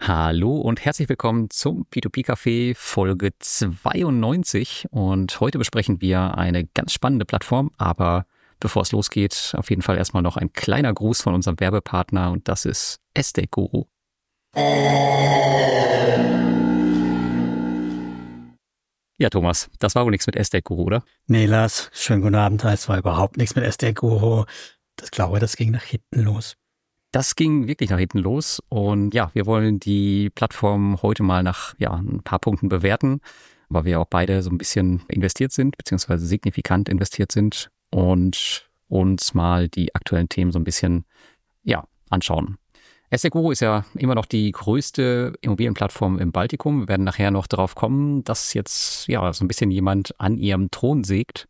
Hallo und herzlich willkommen zum P2P-Café Folge 92 und heute besprechen wir eine ganz spannende Plattform, aber bevor es losgeht, auf jeden Fall erstmal noch ein kleiner Gruß von unserem Werbepartner und das ist Estate Guru. Ja, Thomas, das war wohl nichts mit Estate Guru, oder? Nee, Lars, schönen guten Abend. Es war überhaupt nichts mit Estate Guru. Ich glaube, das ging nach hinten los. Das ging wirklich nach hinten los und ja, wir wollen die Plattform heute mal nach ein paar Punkten bewerten, weil wir auch beide so ein bisschen investiert sind, beziehungsweise signifikant investiert sind und uns mal die aktuellen Themen so ein bisschen anschauen. Estate Guru ist ja immer noch die größte Immobilienplattform im Baltikum. Wir werden nachher noch darauf kommen, dass jetzt so ein bisschen jemand an ihrem Thron sägt.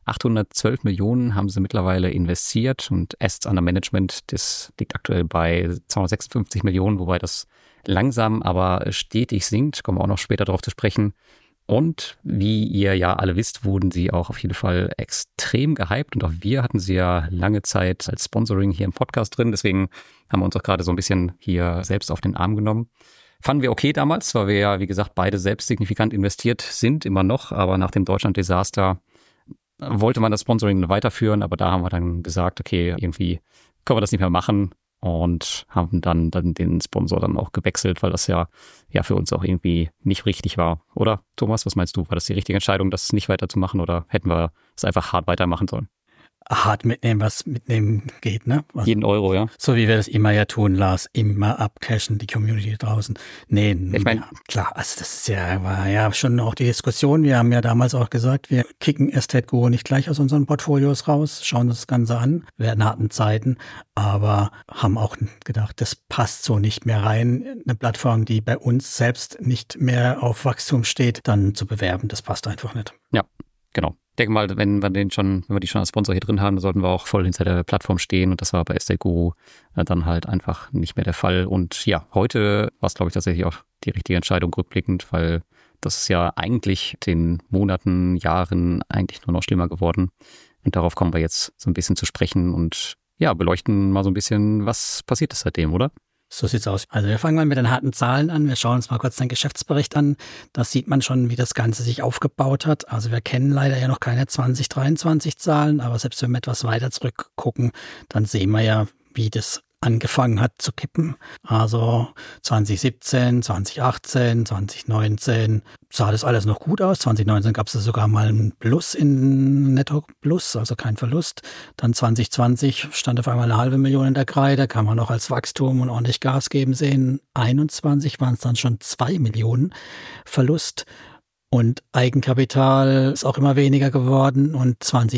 812 Millionen haben sie mittlerweile investiert und Assets under Management, das liegt aktuell bei 256 Millionen, wobei das langsam, aber stetig sinkt. Kommen wir auch noch später darauf zu sprechen. Und wie ihr ja alle wisst, wurden sie auch auf jeden Fall extrem gehypt und auch wir hatten sie ja lange Zeit als Sponsoring hier im Podcast drin. Deswegen haben wir uns auch gerade so ein bisschen hier selbst auf den Arm genommen. Fanden wir okay damals, weil wir ja, wie gesagt, beide selbst signifikant investiert sind, immer noch. Aber nach dem Deutschland-Desaster wollte man das Sponsoring weiterführen, aber da haben wir dann gesagt, okay, irgendwie können wir das nicht mehr machen und haben dann den Sponsor dann auch gewechselt, weil das ja für uns auch irgendwie nicht richtig war. Oder, Thomas, was meinst du? War das die richtige Entscheidung, das nicht weiterzumachen oder hätten wir es einfach hart weitermachen sollen? Hart mitnehmen, was mitnehmen geht, ne? Also, jeden Euro, ja. So wie wir das immer ja tun, Lars, immer abcashen, die Community draußen. Nee, ich meine, klar, also das ist war ja schon auch die Diskussion. Wir haben ja damals auch gesagt, wir kicken Estate Guru nicht gleich aus unseren Portfolios raus, schauen uns das Ganze an, werden harten Zeiten, aber haben auch gedacht, das passt so nicht mehr rein. Eine Plattform, die bei uns selbst nicht mehr auf Wachstum steht, dann zu bewerben, das passt einfach nicht. Ja, genau. Ich denke mal, wenn wir die schon als Sponsor hier drin haben, sollten wir auch voll hinter der Plattform stehen und das war bei Estate Guru dann halt einfach nicht mehr der Fall. Und ja, heute war es, glaube ich, tatsächlich auch die richtige Entscheidung rückblickend, weil das ist ja eigentlich den Monaten, Jahren eigentlich nur noch schlimmer geworden. Und darauf kommen wir jetzt so ein bisschen zu sprechen und beleuchten mal so ein bisschen, was passiert ist seitdem, oder? So sieht's aus. Also wir fangen mal mit den harten Zahlen an. Wir schauen uns mal kurz den Geschäftsbericht an. Da sieht man schon, wie das Ganze sich aufgebaut hat. Also wir kennen leider ja noch keine 2023 Zahlen, aber selbst wenn wir etwas weiter zurückgucken, dann sehen wir ja, wie das angefangen hat zu kippen. Also 2017, 2018, 2019 sah das alles noch gut aus. 2019 gab es sogar mal einen Plus in Netto Plus, also kein Verlust. Dann 2020 stand auf einmal 500.000 in der Kreide, kann man noch als Wachstum und ordentlich Gas geben sehen. 21 waren es dann schon 2 Millionen Verlust. Und Eigenkapital ist auch immer weniger geworden. Und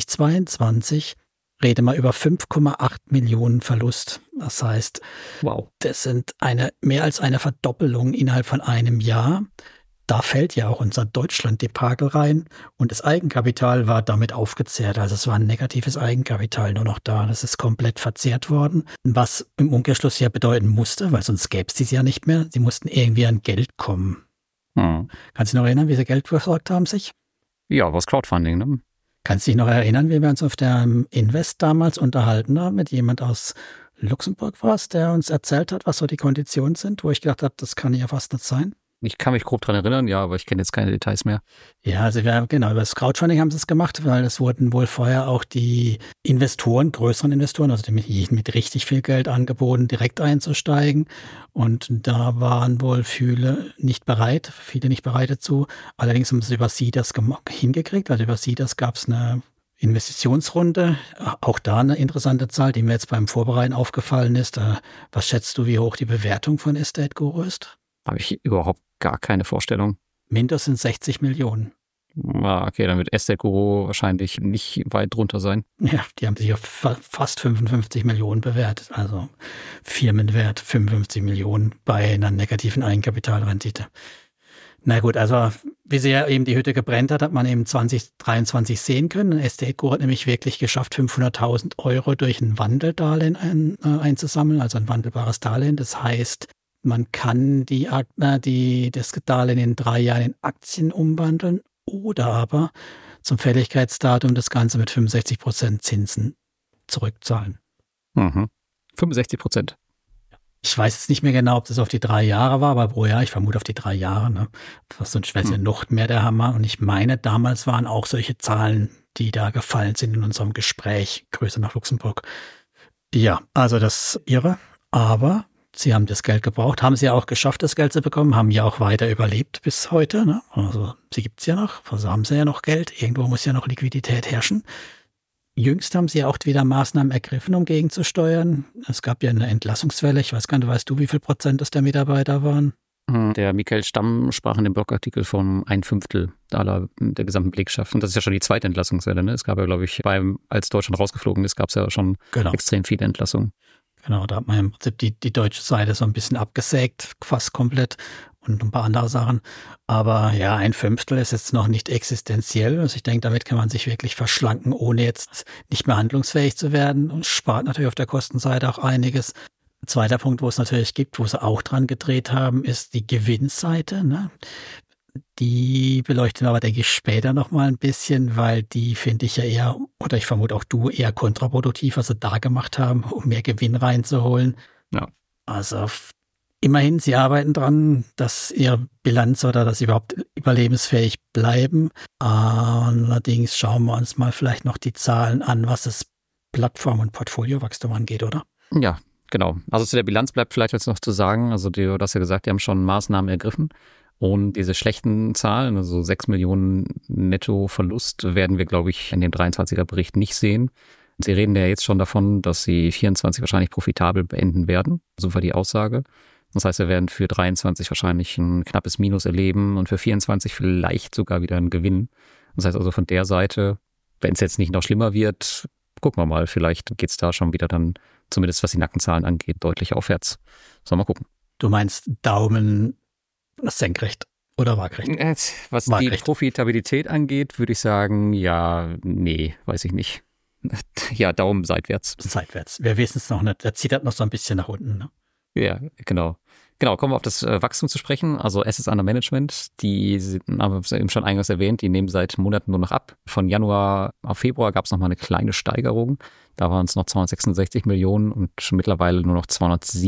2022 rede mal über 5,8 Millionen Verlust. Das heißt, wow, das sind mehr als eine Verdoppelung innerhalb von einem Jahr. Da fällt ja auch unser Deutschland-Debakel rein und das Eigenkapital war damit aufgezehrt. Also es war ein negatives Eigenkapital nur noch da. Das ist komplett verzehrt worden, was im Umkehrschluss ja bedeuten musste, weil sonst gäbe es dies ja nicht mehr. Sie mussten irgendwie an Geld kommen. Kannst du dich noch erinnern, wie sie Geld versorgt haben sich? Ja, was Crowdfunding, ne? Kannst du dich noch erinnern, wie wir uns auf der Invest damals unterhalten haben mit jemand aus Luxemburg war es, der uns erzählt hat, was so die Konditionen sind, wo ich gedacht habe, das kann ja fast nicht sein. Ich kann mich grob dran erinnern, ja, aber ich kenne jetzt keine Details mehr. Ja, also über das Crowdfunding haben sie es gemacht, weil es wurden wohl vorher auch die Investoren, größeren Investoren, also die mit richtig viel Geld angeboten, direkt einzusteigen. Und da waren wohl viele nicht bereit dazu. Allerdings haben sie über Seedrs hingekriegt. Also über Seedrs gab es eine Investitionsrunde, auch da eine interessante Zahl, die mir jetzt beim Vorbereiten aufgefallen ist. Was schätzt du, wie hoch die Bewertung von Estate Guru ist? Habe ich überhaupt gar keine Vorstellung. Mindestens 60 Millionen. Okay, dann wird Estate Guru wahrscheinlich nicht weit drunter sein. Ja, die haben sich auf fast 55 Millionen bewertet. Also Firmenwert 55 Millionen bei einer negativen Eigenkapitalrendite. Na gut, also wie sehr eben die Hütte gebrennt hat, hat man eben 2023 sehen können. Estate Guru hat nämlich wirklich geschafft, 500.000 Euro durch ein Wandeldarlehen einzusammeln, also ein wandelbares Darlehen. Das heißt, man kann das Darlehen in 3 Jahren in Aktien umwandeln oder aber zum Fälligkeitsdatum das Ganze mit 65% Zinsen zurückzahlen. 65%. Ich weiß jetzt nicht mehr genau, ob das auf die 3 Jahre war, aber pro Jahr, ich vermute auf die 3 Jahre. Ne? Sonst wäre es ja noch mehr der Hammer. Und ich meine, damals waren auch solche Zahlen, die da gefallen sind in unserem Gespräch, Grüße nach Luxemburg. Ja, also das ist irre. Aber sie haben das Geld gebraucht, haben sie auch geschafft, das Geld zu bekommen, haben ja auch weiter überlebt bis heute. Ne? Also sie gibt's ja noch, also haben sie ja noch Geld. Irgendwo muss ja noch Liquidität herrschen. Jüngst haben sie ja auch wieder Maßnahmen ergriffen, um gegenzusteuern. Es gab ja eine Entlassungswelle. Ich weiß gar nicht, weißt du, wie viel Prozent das der Mitarbeiter waren? Der Michael Stamm sprach in dem Blogartikel von 1/5 der gesamten Belegschaft. Und das ist ja schon die zweite Entlassungswelle. Ne? Es gab ja, glaube ich, als Deutschland rausgeflogen ist, gab es ja schon extrem viele Entlassungen. Genau, da hat man im Prinzip die deutsche Seite so ein bisschen abgesägt, fast komplett, und ein paar andere Sachen. Aber ja, 1/5 ist jetzt noch nicht existenziell. Also ich denke, damit kann man sich wirklich verschlanken, ohne jetzt nicht mehr handlungsfähig zu werden, und spart natürlich auf der Kostenseite auch einiges. Zweiter Punkt, wo es natürlich gibt, wo sie auch dran gedreht haben, ist die Gewinnseite. Ne? Die beleuchten wir aber, denke ich, später nochmal ein bisschen, weil die finde ich ja eher, oder ich vermute auch du, eher kontraproduktiv, was sie da gemacht haben, um mehr Gewinn reinzuholen. Ja. Also immerhin, sie arbeiten dran, dass ihre Bilanz oder dass sie überhaupt überlebensfähig bleiben. Allerdings schauen wir uns mal vielleicht noch die Zahlen an, was das Plattform- und Portfoliowachstum angeht, oder? Ja, genau. Also zu der Bilanz bleibt vielleicht jetzt noch zu sagen, also du hast ja gesagt, die haben schon Maßnahmen ergriffen. Und diese schlechten Zahlen, also 6 Millionen Nettoverlust, werden wir, glaube ich, in dem 23er-Bericht nicht sehen. Sie reden ja jetzt schon davon, dass sie 24 wahrscheinlich profitabel beenden werden. So war die Aussage. Das heißt, wir werden für 23 wahrscheinlich ein knappes Minus erleben und für 24 vielleicht sogar wieder einen Gewinn. Das heißt also von der Seite, wenn es jetzt nicht noch schlimmer wird, gucken wir mal, vielleicht geht es da schon wieder dann, zumindest was die Nackenzahlen angeht, deutlich aufwärts. Sollen wir mal gucken. Du meinst Daumen senkrecht oder waagrecht? Was die Profitabilität angeht, würde ich sagen, ja, nee, weiß ich nicht. Ja, Daumen seitwärts. Seitwärts. Wir wissen es noch nicht. Der zieht halt noch so ein bisschen nach unten. Ne? Ja, genau. Genau, kommen wir auf das Wachstum zu sprechen. Also Assets under Management, die haben wir eben schon eingangs erwähnt, die nehmen seit Monaten nur noch ab. Von Januar auf Februar gab es noch mal eine kleine Steigerung. Da waren es noch 266 Millionen und mittlerweile nur noch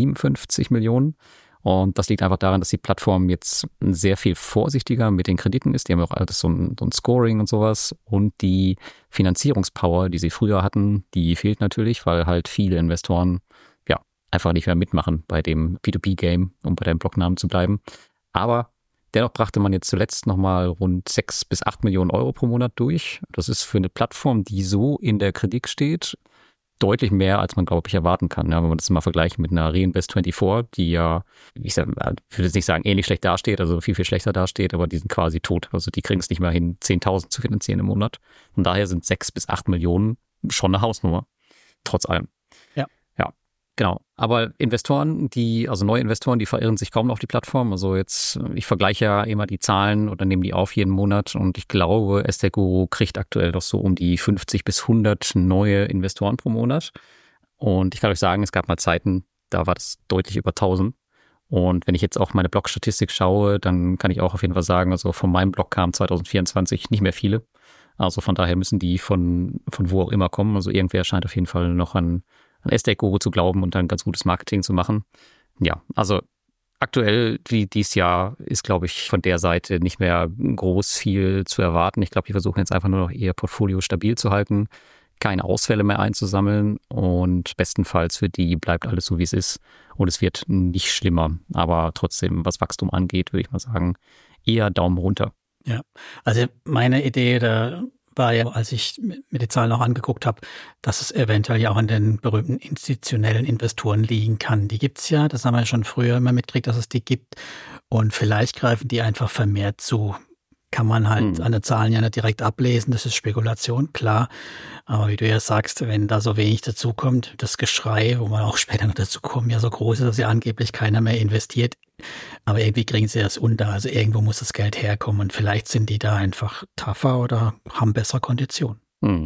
257 Millionen. Und das liegt einfach daran, dass die Plattform jetzt sehr viel vorsichtiger mit den Krediten ist. Die haben ja auch alles so ein Scoring und sowas. Und die Finanzierungspower, die sie früher hatten, die fehlt natürlich, weil halt viele Investoren ja einfach nicht mehr mitmachen bei dem P2P-Game, um bei deinem Blognamen zu bleiben. Aber dennoch brachte man jetzt zuletzt nochmal rund 6 bis 8 Millionen Euro pro Monat durch. Das ist für eine Plattform, die so in der Kritik steht, deutlich mehr, als man, glaube ich, erwarten kann. Ja, wenn man das mal vergleicht mit einer Reinvest24, die ja, ich würde jetzt nicht sagen, ähnlich schlecht dasteht, also viel, viel schlechter dasteht, aber die sind quasi tot. Also die kriegen es nicht mehr hin, 10.000 zu finanzieren im Monat. Von daher sind 6 bis 8 Millionen schon eine Hausnummer. Trotz allem. Ja, genau. Aber Investoren, also neue Investoren, die verirren sich kaum noch auf die Plattform. Also jetzt, ich vergleiche ja immer die Zahlen oder nehme die auf jeden Monat und ich glaube, Estate-Guru kriegt aktuell doch so um die 50 bis 100 neue Investoren pro Monat. Und ich kann euch sagen, es gab mal Zeiten, da war das deutlich über 1000. Und wenn ich jetzt auch meine Blog-Statistik schaue, dann kann ich auch auf jeden Fall sagen, also von meinem Blog kamen 2024 nicht mehr viele. Also von daher müssen die von wo auch immer kommen. Also irgendwer scheint auf jeden Fall noch an Estate-Guru zu glauben und dann ganz gutes Marketing zu machen. Ja, also aktuell, wie dieses Jahr, ist, glaube ich, von der Seite nicht mehr groß viel zu erwarten. Ich glaube, die versuchen jetzt einfach nur noch ihr Portfolio stabil zu halten, keine Ausfälle mehr einzusammeln und bestenfalls für die bleibt alles so, wie es ist. Und es wird nicht schlimmer. Aber trotzdem, was Wachstum angeht, würde ich mal sagen, eher Daumen runter. Ja, also meine Idee da war ja, als ich mir die Zahlen auch angeguckt habe, dass es eventuell ja auch an den berühmten institutionellen Investoren liegen kann. Die gibt's ja, das haben wir ja schon früher immer mitgekriegt, dass es die gibt. Und vielleicht greifen die einfach vermehrt zu. Kann man halt an den Zahlen ja nicht direkt ablesen, das ist Spekulation, klar. Aber wie du ja sagst, wenn da so wenig dazukommt, das Geschrei, wo man auch später noch dazu kommt, ja so groß ist, dass ja angeblich keiner mehr investiert. Aber irgendwie kriegen sie das unter, also irgendwo muss das Geld herkommen und vielleicht sind die da einfach tougher oder haben bessere Konditionen.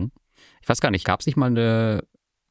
Ich weiß gar nicht, gab es nicht mal eine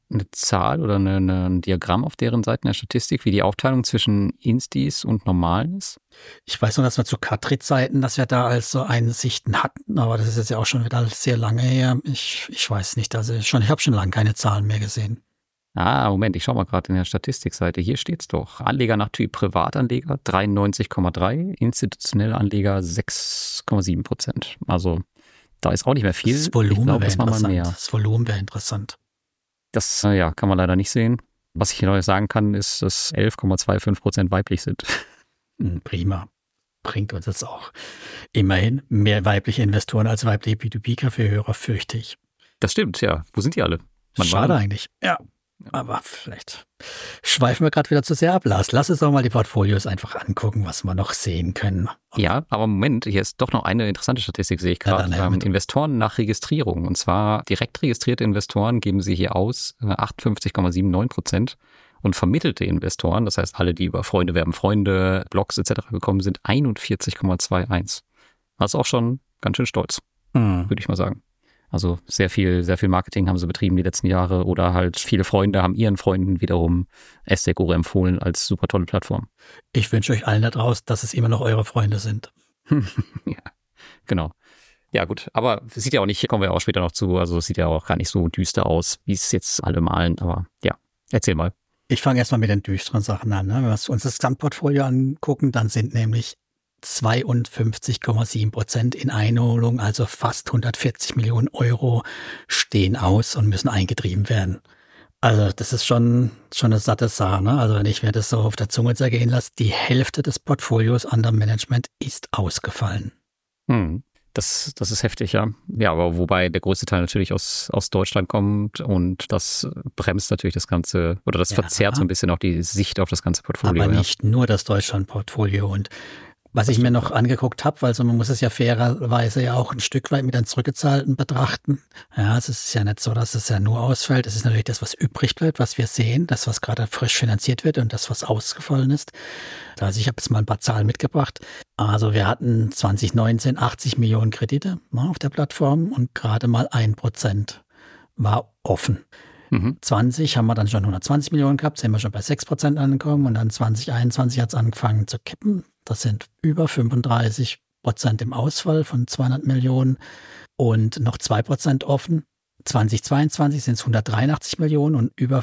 Zahl oder ein Diagramm auf deren Seiten der Statistik, wie die Aufteilung zwischen Instis und Normalen ist? Ich weiß nur, dass wir zu Katrit-Zeiten, dass wir da also Einsichten hatten, aber das ist jetzt ja auch schon wieder sehr lange her. Ich weiß nicht, also ich habe schon lange keine Zahlen mehr gesehen. Moment, ich schaue mal gerade in der Statistikseite. Hier steht's doch. Anleger nach Typ Privatanleger 93,3, institutionelle Anleger 6,7%. Also da ist auch nicht mehr viel. Das Volumen wäre interessant. Mehr. Das Volumen wäre interessant. Das kann man leider nicht sehen. Was ich hier noch sagen kann, ist, dass 11,25% weiblich sind. Prima. Bringt uns jetzt auch immerhin mehr weibliche Investoren als weibliche B2B-Kaffeehörer, fürchte ich. Das stimmt, ja. Wo sind die alle? Schade eigentlich. Ja. Aber vielleicht schweifen wir gerade wieder zu sehr ab. Lass uns doch mal die Portfolios einfach angucken, was wir noch sehen können. Ja, aber Moment, hier ist doch noch eine interessante Statistik, sehe ich gerade. Investoren nach Registrierung. Und zwar direkt registrierte Investoren geben sie hier aus 58,79%. Und vermittelte Investoren, das heißt alle, die über Freunde werben Freunde, Blogs etc. gekommen sind, 41,21. Das ist auch schon ganz schön stolz, würde ich mal sagen. Also sehr viel Marketing haben sie betrieben die letzten Jahre oder halt viele Freunde haben ihren Freunden wiederum Estegure empfohlen als super tolle Plattform. Ich wünsche euch allen da draußen, dass es immer noch eure Freunde sind. Ja, genau. Ja gut, aber es sieht ja auch nicht, kommen wir auch später noch zu, also es sieht ja auch gar nicht so düster aus, wie es jetzt alle malen, aber ja, erzähl mal. Ich fange erstmal mit den düsteren Sachen an. Ne? Wenn wir uns das Gesamtportfolio angucken, dann sind nämlich 52,7% in Einholung, also fast 140 Millionen Euro stehen aus und müssen eingetrieben werden. Also das ist schon eine satte Sache. Ne? Also wenn ich mir das so auf der Zunge zergehen lasse, die Hälfte des Portfolios under Management ist ausgefallen. Das ist heftig, ja. Ja, aber wobei der größte Teil natürlich aus Deutschland kommt und das bremst natürlich das Ganze oder das verzerrt so ein bisschen auch die Sicht auf das ganze Portfolio. Aber nicht nur das Deutschland-Portfolio. Und was ich mir noch angeguckt habe, weil man muss es ja fairerweise ja auch ein Stück weit mit den Zurückgezahlten betrachten. Ja, es ist ja nicht so, dass es ja nur ausfällt. Es ist natürlich das, was übrig bleibt, was wir sehen, das, was gerade frisch finanziert wird und das, was ausgefallen ist. Also ich habe jetzt mal ein paar Zahlen mitgebracht. Also wir hatten 2019 80 Millionen Kredite auf der Plattform und gerade mal 1% war offen. 20 haben wir dann schon 120 Millionen gehabt, sind wir schon bei 6% angekommen und dann 2021 hat es angefangen zu kippen. Das sind über 35% im Ausfall von 200 Millionen und noch 2% offen. 2022 sind es 183 Millionen und über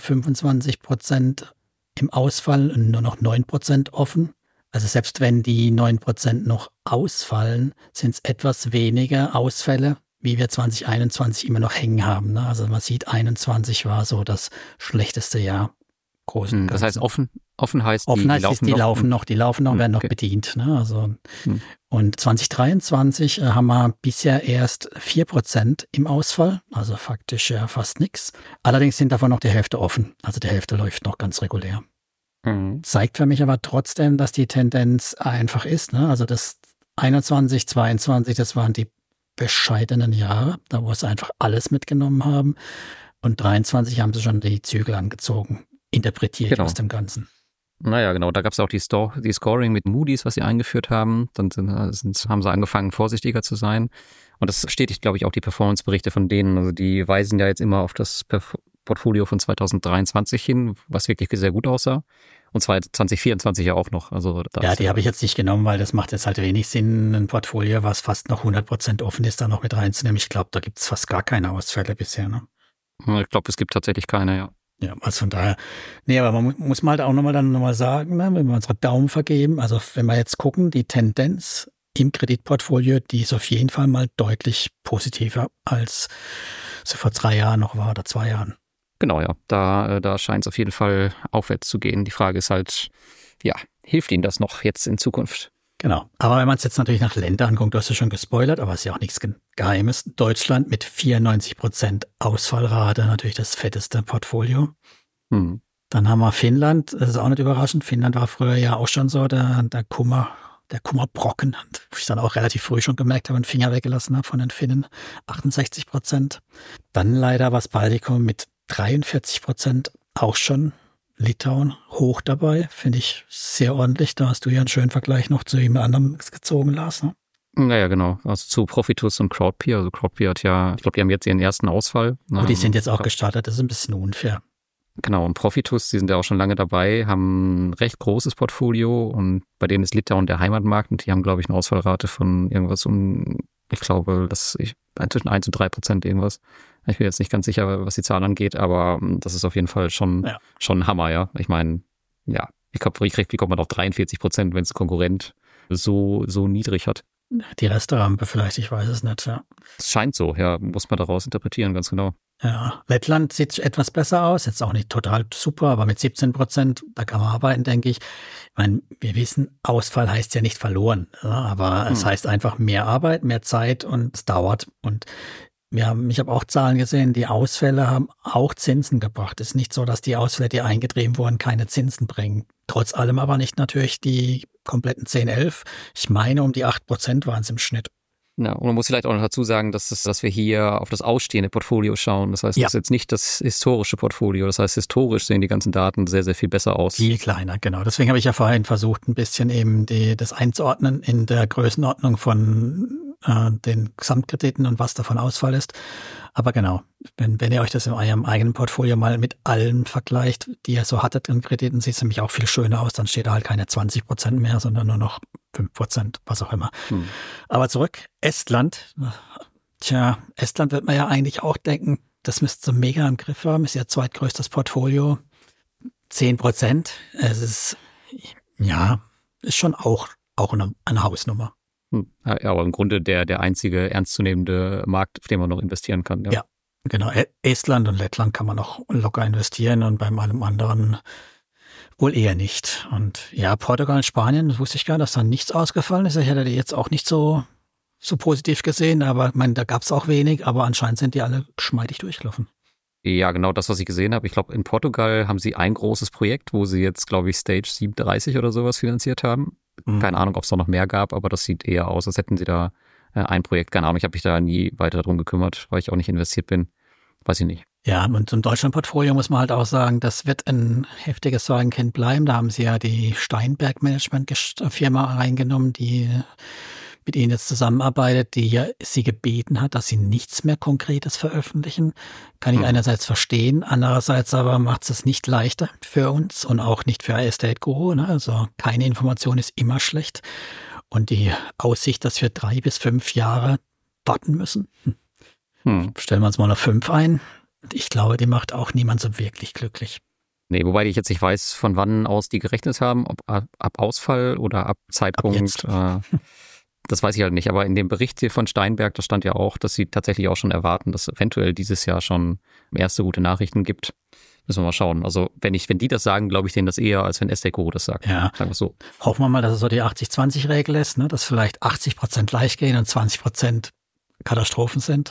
25% im Ausfall und nur noch 9% offen. Also selbst wenn die 9% noch ausfallen, sind es etwas weniger Ausfälle, wie wir 2021 immer noch hängen haben. Ne? Also man sieht, 21 war so das schlechteste Jahr. Das heißt, offen heißt, die laufen noch, werden noch bedient. Ne? Also, Und 2023 haben wir bisher erst 4% im Ausfall, also faktisch ja fast nichts. Allerdings sind davon noch die Hälfte offen, also die Hälfte läuft noch ganz regulär. Zeigt für mich aber trotzdem, dass die Tendenz einfach ist. Ne? Also das 21, 22, das waren die bescheidenen Jahre, da wo sie einfach alles mitgenommen haben. Und 23 haben sie schon die Zügel angezogen, interpretiert aus dem Ganzen. Naja, genau, da gab es auch die Scoring mit Moody's, was sie eingeführt haben. Dann haben sie angefangen, vorsichtiger zu sein. Und das bestätigt, glaube ich, auch die Performance-Berichte von denen. Also die weisen ja jetzt immer auf das Portfolio von 2023 hin, was wirklich sehr gut aussah. Und 2024 ja auch noch. Also die habe ich jetzt nicht genommen, weil das macht jetzt halt wenig Sinn, ein Portfolio, was fast noch 100% offen ist, da noch mit reinzunehmen. Ich glaube, da gibt es fast gar keine Ausfälle bisher. Ne? Ich glaube, es gibt tatsächlich keine, ja. Ja, also von daher, aber man muss mal halt auch nochmal sagen, ne, wenn wir unsere Daumen vergeben, also wenn wir jetzt gucken, die Tendenz im Kreditportfolio, die ist auf jeden Fall mal deutlich positiver, als sie vor 3 Jahren noch war oder 2 Jahren. Genau, ja. Da scheint es auf jeden Fall aufwärts zu gehen. Die Frage ist halt, hilft Ihnen das noch jetzt in Zukunft? Genau. Aber wenn man es jetzt natürlich nach Ländern anguckt, du hast ja schon gespoilert, aber es ist ja auch nichts Geheimes. Deutschland mit 94% Ausfallrate, natürlich das fetteste Portfolio. Dann haben wir Finnland, das ist auch nicht überraschend. Finnland war früher ja auch schon so der Kummerbrocken, wo ich dann auch relativ früh schon gemerkt habe, einen Finger weggelassen habe von den Finnen. 68%. Dann leider was Baltikum mit 43%, auch schon. Litauen hoch dabei, finde ich sehr ordentlich. Da hast du ja einen schönen Vergleich noch zu jemand anderem gezogen, Lars. Ne? Naja, genau. Also zu Profitus und Crowdpeer. Also Crowdpeer hat ja, ich glaube, die haben jetzt ihren ersten Ausfall. Aber die sind jetzt auch gestartet, das ist ein bisschen unfair. Genau, und Profitus, die sind ja auch schon lange dabei, haben ein recht großes Portfolio und bei denen ist Litauen der Heimatmarkt und die haben, glaube ich, eine Ausfallrate von irgendwas um Ich glaube, zwischen 1 und 3% irgendwas. Ich bin jetzt nicht ganz sicher, was die Zahl angeht, aber das ist auf jeden Fall schon ein Hammer, ja. Ich meine, ja, wie kommt man auf 43%, wenn es ein Konkurrent so niedrig hat? Die Resterampe vielleicht, ich weiß es nicht, ja. Es scheint so, ja, muss man daraus interpretieren, ganz genau. Ja, Lettland sieht etwas besser aus, jetzt auch nicht total super, aber mit 17%, da kann man arbeiten, denke ich. Ich meine, wir wissen, Ausfall heißt ja nicht verloren, ja, aber es heißt einfach mehr Arbeit, mehr Zeit und es dauert. Und ich habe auch Zahlen gesehen, die Ausfälle haben auch Zinsen gebracht. Es ist nicht so, dass die Ausfälle, die eingetrieben wurden, keine Zinsen bringen. Trotz allem aber nicht natürlich die kompletten 10, 11. Ich meine, um die 8% waren es im Schnitt. Ja, und man muss vielleicht auch noch dazu sagen, dass wir hier auf das ausstehende Portfolio schauen. Das heißt, das ist jetzt nicht das historische Portfolio. Das heißt, historisch sehen die ganzen Daten sehr, sehr viel besser aus. Viel kleiner, genau. Deswegen habe ich ja vorhin versucht, ein bisschen eben das einzuordnen in der Größenordnung von den Gesamtkrediten und was davon Ausfall ist. Aber genau, wenn ihr euch das in eurem eigenen Portfolio mal mit allen vergleicht, die ihr so hattet in Krediten, sieht es nämlich auch viel schöner aus. Dann steht da halt keine 20% mehr, sondern nur noch 5%, was auch immer. Aber zurück, Estland. Tja, Estland wird man ja eigentlich auch denken, das müsste so mega im Griff haben, ist ja zweitgrößtes Portfolio. 10%. Es ist, ja, ist schon auch eine Hausnummer. Ja, aber im Grunde der einzige ernstzunehmende Markt, auf den man noch investieren kann. Ja, genau. Estland und Lettland kann man noch locker investieren und beim allem anderen wohl eher nicht. Und ja, Portugal und Spanien, das wusste ich gar nicht, dass da nichts ausgefallen ist. Ich hätte die jetzt auch nicht so positiv gesehen, aber ich meine, da gab es auch wenig, aber anscheinend sind die alle geschmeidig durchgelaufen. Ja, genau das, was ich gesehen habe. Ich glaube, in Portugal haben sie ein großes Projekt, wo sie jetzt, glaube ich, Stage 37 oder sowas finanziert haben. Keine Ahnung, ob es da noch mehr gab, aber das sieht eher aus, als hätten sie da ein Projekt. Keine Ahnung, ich habe mich da nie weiter drum gekümmert, weil ich auch nicht investiert bin. Weiß ich nicht. Ja, und zum Deutschland-Portfolio muss man halt auch sagen, das wird ein heftiges Sorgenkind bleiben. Da haben sie ja die Steinberg-Management-Firma reingenommen, die mit ihnen jetzt zusammenarbeitet, die ja sie gebeten hat, dass sie nichts mehr Konkretes veröffentlichen. Kann ich einerseits verstehen, andererseits aber macht es nicht leichter für uns und auch nicht für Estate Guru. Ne? Also keine Information ist immer schlecht. Und die Aussicht, dass wir 3 bis 5 Jahre warten müssen, stellen wir uns mal noch 5 ein. Ich glaube, die macht auch niemand so wirklich glücklich. Nee, wobei ich jetzt nicht weiß, von wann aus die gerechnet haben, ob ab Ausfall oder ab Zeitpunkt. Das weiß ich halt nicht, aber in dem Bericht hier von Steinberg, da stand ja auch, dass sie tatsächlich auch schon erwarten, dass es eventuell dieses Jahr schon erste gute Nachrichten gibt. Müssen wir mal schauen. Also wenn die das sagen, glaube ich denen das eher, als wenn Estate Guru das sagt. Ja, sagen wir so. Hoffen wir mal, dass es so die 80-20-Regel ist, ne? Dass vielleicht 80% leicht gehen und 20% Katastrophen sind.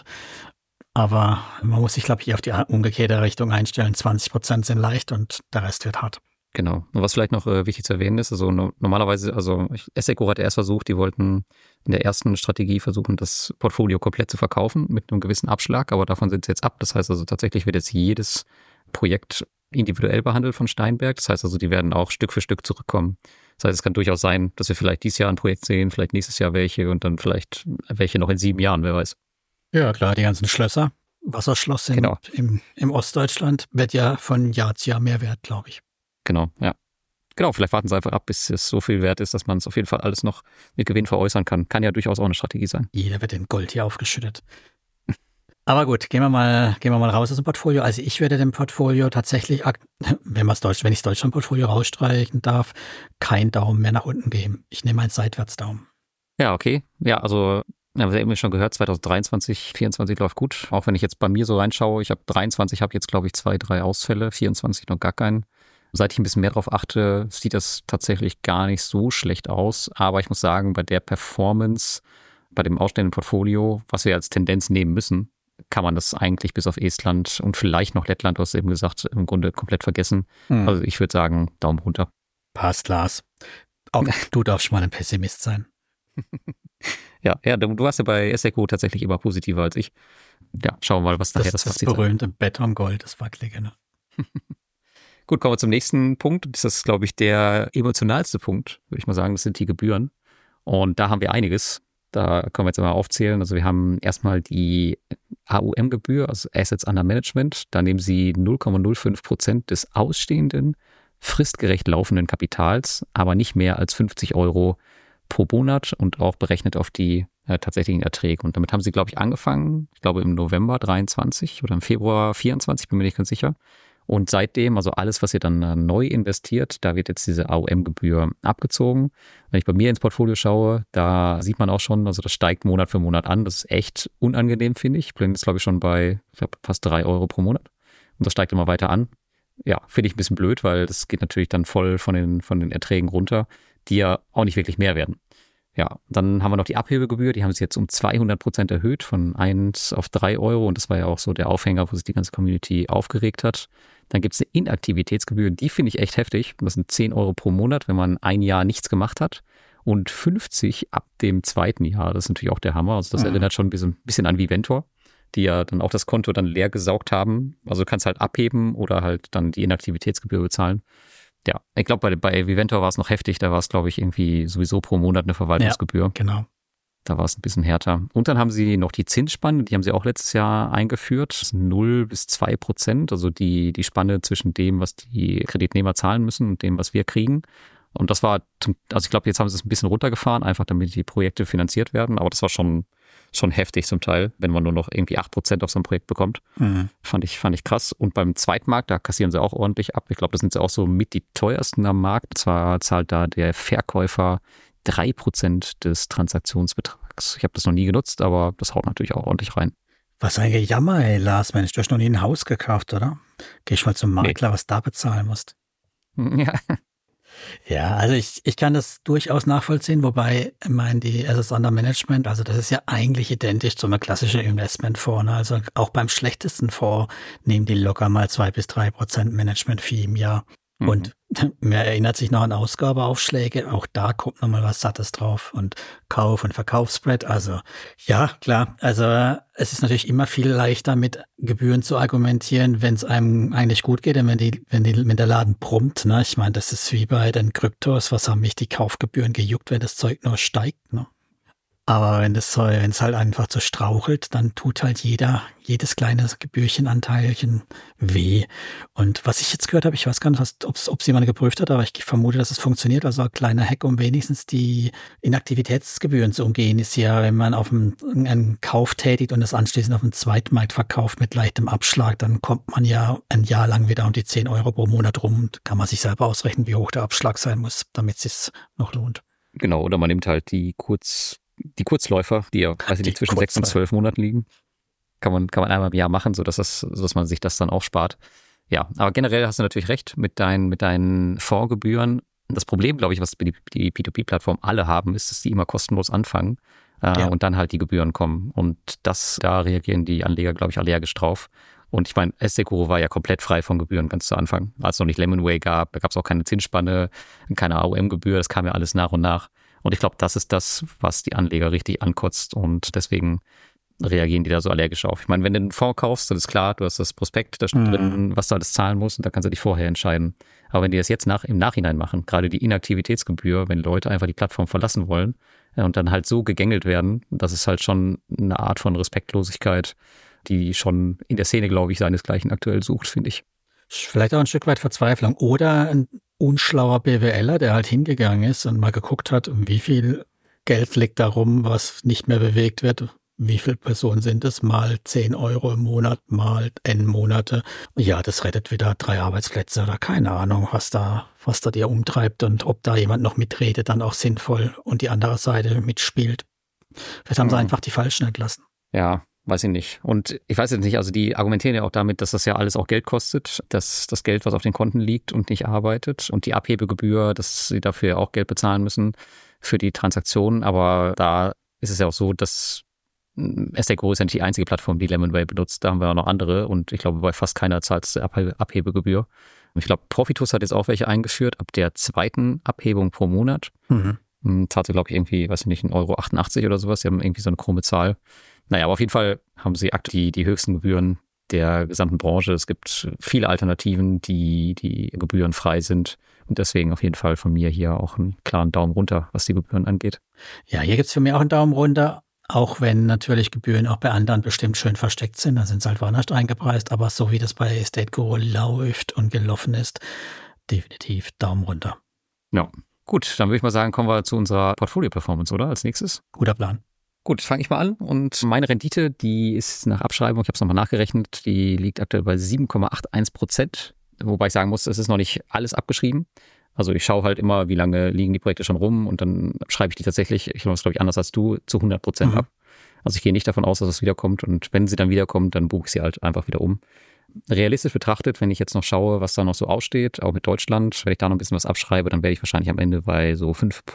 Aber man muss sich, glaube ich, eher auf die umgekehrte Richtung einstellen. 20% sind leicht und der Rest wird hart. Genau. Und was vielleicht noch wichtig zu erwähnen ist, also normalerweise, Estate Guru hat erst versucht, die wollten in der ersten Strategie versuchen, das Portfolio komplett zu verkaufen mit einem gewissen Abschlag, aber davon sind sie jetzt ab. Das heißt also tatsächlich wird jetzt jedes Projekt individuell behandelt von Steinberg. Das heißt also, die werden auch Stück für Stück zurückkommen. Das heißt, es kann durchaus sein, dass wir vielleicht dieses Jahr ein Projekt sehen, vielleicht nächstes Jahr welche und dann vielleicht welche noch in 7 Jahren, wer weiß. Ja, klar, die ganzen Schlösser. Wasserschloss im Ostdeutschland wird ja von Jahr zu Jahr mehr wert, glaube ich. Genau, ja. Genau, vielleicht warten sie einfach ab, bis es so viel wert ist, dass man es auf jeden Fall alles noch mit Gewinn veräußern kann. Kann ja durchaus auch eine Strategie sein. Jeder wird in Gold hier aufgeschüttet. Aber gut, gehen wir mal raus aus dem Portfolio. Also ich würde dem Portfolio tatsächlich, wenn ich das Deutschland-Portfolio rausstreichen darf, keinen Daumen mehr nach unten geben. Ich nehme einen Seitwärtsdaumen. Ja, okay. Ja, also wir haben eben schon gehört, 2023, 2024 läuft gut. Auch wenn ich jetzt bei mir so reinschaue, ich habe 23, habe jetzt glaube ich 2, 3 Ausfälle, 24 noch gar keinen. Seit ich ein bisschen mehr drauf achte, sieht das tatsächlich gar nicht so schlecht aus. Aber ich muss sagen, bei der Performance, bei dem ausstehenden Portfolio, was wir als Tendenz nehmen müssen, kann man das eigentlich bis auf Estland und vielleicht noch Lettland, du hast eben gesagt, im Grunde komplett vergessen. Also ich würde sagen, Daumen runter. Passt, Lars. Auch du darfst mal ein Pessimist sein. Ja, du warst ja bei Estate Guru tatsächlich immer positiver als ich. Ja, schauen wir mal, was nachher das Fazit ist. Das berühmte Betongold, das Wackelige, ne? Gut, kommen wir zum nächsten Punkt. Das ist, glaube ich, der emotionalste Punkt, würde ich mal sagen. Das sind die Gebühren. Und da haben wir einiges. Da können wir jetzt mal aufzählen. Also wir haben erstmal die AUM-Gebühr, also Assets Under Management. Da nehmen Sie 0,05% des ausstehenden, fristgerecht laufenden Kapitals, aber nicht mehr als 50 € pro Monat und auch berechnet auf die tatsächlichen Erträge. Und damit haben sie, glaube ich, angefangen, ich glaube im November 23 oder im Februar 24, bin mir nicht ganz sicher. Und seitdem, also alles, was ihr dann neu investiert, da wird jetzt diese AUM-Gebühr abgezogen. Wenn ich bei mir ins Portfolio schaue, da sieht man auch schon, also das steigt Monat für Monat an. Das ist echt unangenehm, finde ich. Ich bin jetzt, glaube ich, schon bei fast 3 Euro pro Monat. Und das steigt immer weiter an. Ja, finde ich ein bisschen blöd, weil das geht natürlich dann voll von den Erträgen runter, die ja auch nicht wirklich mehr werden. Ja, dann haben wir noch die Abhebegebühr, die haben sie jetzt um 200% erhöht, von 1 auf 3 Euro. Und das war ja auch so der Aufhänger, wo sich die ganze Community aufgeregt hat. Dann gibt es eine Inaktivitätsgebühr, die finde ich echt heftig. Das sind 10 Euro pro Monat, wenn man ein Jahr nichts gemacht hat. Und 50 ab dem zweiten Jahr. Das ist natürlich auch der Hammer. Also das erinnert schon ein bisschen an Viventor, die ja dann auch das Konto dann leer gesaugt haben. Also du kannst halt abheben oder halt dann die Inaktivitätsgebühr bezahlen. Ja, ich glaube, bei Viventor war es noch heftig. Da war es, glaube ich, irgendwie sowieso pro Monat eine Verwaltungsgebühr. Ja, genau. Da war es ein bisschen härter. Und dann haben sie noch die Zinsspanne, die haben sie auch letztes Jahr eingeführt. Das sind 0-2%, also die Spanne zwischen dem, was die Kreditnehmer zahlen müssen und dem, was wir kriegen. Und das war, also ich glaube, jetzt haben sie es ein bisschen runtergefahren, einfach damit die Projekte finanziert werden. Aber das war schon heftig zum Teil, wenn man nur noch irgendwie 8% auf so ein Projekt bekommt. Fand ich krass. Und beim Zweitmarkt, da kassieren sie auch ordentlich ab. Ich glaube, das sind sie auch so mit die teuersten am Markt. Zwar zahlt da der Verkäufer 3% des Transaktionsbetrags. Ich habe das noch nie genutzt, aber das haut natürlich auch ordentlich rein. Was ein Gejammer, ey, Lars. Mensch, du hast noch nie ein Haus gekauft, oder? Geh ich mal zum Makler, was da bezahlen musst. Ja. Ja, also ich kann das durchaus nachvollziehen, wobei, ich meine, die Assets Under Management, also das ist ja eigentlich identisch zu einem klassischen Investmentfonds. Ne? Also auch beim schlechtesten Fonds nehmen die locker mal 2-3% Management-Fee im Jahr. Und man erinnert sich noch an Ausgabeaufschläge, auch da kommt nochmal was Sattes drauf und Kauf- und Verkaufsspread. Also ja, klar, also es ist natürlich immer viel leichter mit Gebühren zu argumentieren, wenn es einem eigentlich gut geht und wenn der Laden brummt. Ne? Ich meine, das ist wie bei den Kryptos, was haben mich die Kaufgebühren gejuckt, wenn das Zeug nur steigt. Ne? Aber wenn es halt einfach so strauchelt, dann tut halt jedes kleine Gebührchenanteilchen weh. Und was ich jetzt gehört habe, ich weiß gar nicht, ob es jemand geprüft hat, aber ich vermute, dass es funktioniert. Also ein kleiner Hack, um wenigstens die Inaktivitätsgebühren zu umgehen, ist ja, wenn man auf einen Kauf tätigt und das anschließend auf dem Zweitmarkt verkauft mit leichtem Abschlag, dann kommt man ja ein Jahr lang wieder um die 10 Euro pro Monat rum und kann man sich selber ausrechnen, wie hoch der Abschlag sein muss, damit es sich noch lohnt. Genau, oder man nimmt halt die Kurzläufer, die ja, weiß ich nicht, zwischen 6 und 12 Monaten liegen, kann man einmal im Jahr machen, sodass man sich das dann auch spart. Ja, aber generell hast du natürlich recht mit deinen Fondsgebühren. Das Problem, glaube ich, was die P2P-Plattformen alle haben, ist, dass die immer kostenlos anfangen und dann halt die Gebühren kommen. Und da reagieren die Anleger, glaube ich, allergisch drauf. Und ich meine, Essekuro war ja komplett frei von Gebühren ganz zu Anfang. Als es noch nicht Lemonway gab, da gab es auch keine Zinsspanne, keine AUM-Gebühr, das kam ja alles nach und nach. Und ich glaube, das ist das, was die Anleger richtig ankotzt und deswegen reagieren die da so allergisch auf. Ich meine, wenn du einen Fonds kaufst, dann ist klar, du hast das Prospekt, da steht drin, was du alles zahlen musst und da kannst du dich vorher entscheiden. Aber wenn die das jetzt im Nachhinein machen, gerade die Inaktivitätsgebühr, wenn Leute einfach die Plattform verlassen wollen und dann halt so gegängelt werden, das ist halt schon eine Art von Respektlosigkeit, die schon in der Szene, glaube ich, seinesgleichen aktuell sucht, finde ich. Vielleicht auch ein Stück weit Verzweiflung oder ein unschlauer BWLer, der halt hingegangen ist und mal geguckt hat, wie viel Geld liegt da rum, was nicht mehr bewegt wird. Wie viele Personen sind es? Mal 10 Euro im Monat, mal N Monate. Ja, das rettet wieder 3 Arbeitsplätze oder keine Ahnung, was da dir umtreibt und ob da jemand noch mitredet, dann auch sinnvoll und die andere Seite mitspielt. Vielleicht haben sie einfach die Falschen entlassen. Ja, weiß ich nicht. Und ich weiß jetzt nicht, also die argumentieren ja auch damit, dass das ja alles auch Geld kostet, dass das Geld, was auf den Konten liegt und nicht arbeitet und die Abhebegebühr, dass sie dafür ja auch Geld bezahlen müssen für die Transaktionen. Aber da ist es ja auch so, dass Essekuro ist ja nicht die einzige Plattform, die Lemonway benutzt. Da haben wir auch noch andere und ich glaube, bei fast keiner zahlt es Abhebegebühr. Und ich glaube, Profitus hat jetzt auch welche eingeführt, ab der 2. Abhebung pro Monat. Zahlt sie, glaube ich, irgendwie, weiß ich nicht, 1,88 € oder sowas. Sie haben irgendwie so eine krumme Zahl. Naja, aber auf jeden Fall haben sie aktuell die höchsten Gebühren der gesamten Branche. Es gibt viele Alternativen, die gebührenfrei sind. Und deswegen auf jeden Fall von mir hier auch einen klaren Daumen runter, was die Gebühren angeht. Ja, hier gibt's für mich auch einen Daumen runter. Auch wenn natürlich Gebühren auch bei anderen bestimmt schön versteckt sind. Da sind sie halt woanders eingepreist. Aber so wie das bei Estate-Guru läuft und gelaufen ist, definitiv Daumen runter. Ja, gut. Dann würde ich mal sagen, kommen wir zu unserer Portfolio-Performance, oder? Als nächstes. Guter Plan. Gut, fange ich mal an. Und meine Rendite, die ist nach Abschreibung, ich habe es nochmal nachgerechnet, die liegt aktuell bei 7,81%. Wobei ich sagen muss, es ist noch nicht alles abgeschrieben. Also ich schaue halt immer, wie lange liegen die Projekte schon rum und dann schreibe ich die tatsächlich, ich mache es glaube ich anders als du, zu 100% ab. Also ich gehe nicht davon aus, dass es wiederkommt und wenn sie dann wiederkommt, dann buche ich sie halt einfach wieder um. Realistisch betrachtet, wenn ich jetzt noch schaue, was da noch so aussteht, auch mit Deutschland, wenn ich da noch ein bisschen was abschreibe, dann werde ich wahrscheinlich am Ende bei so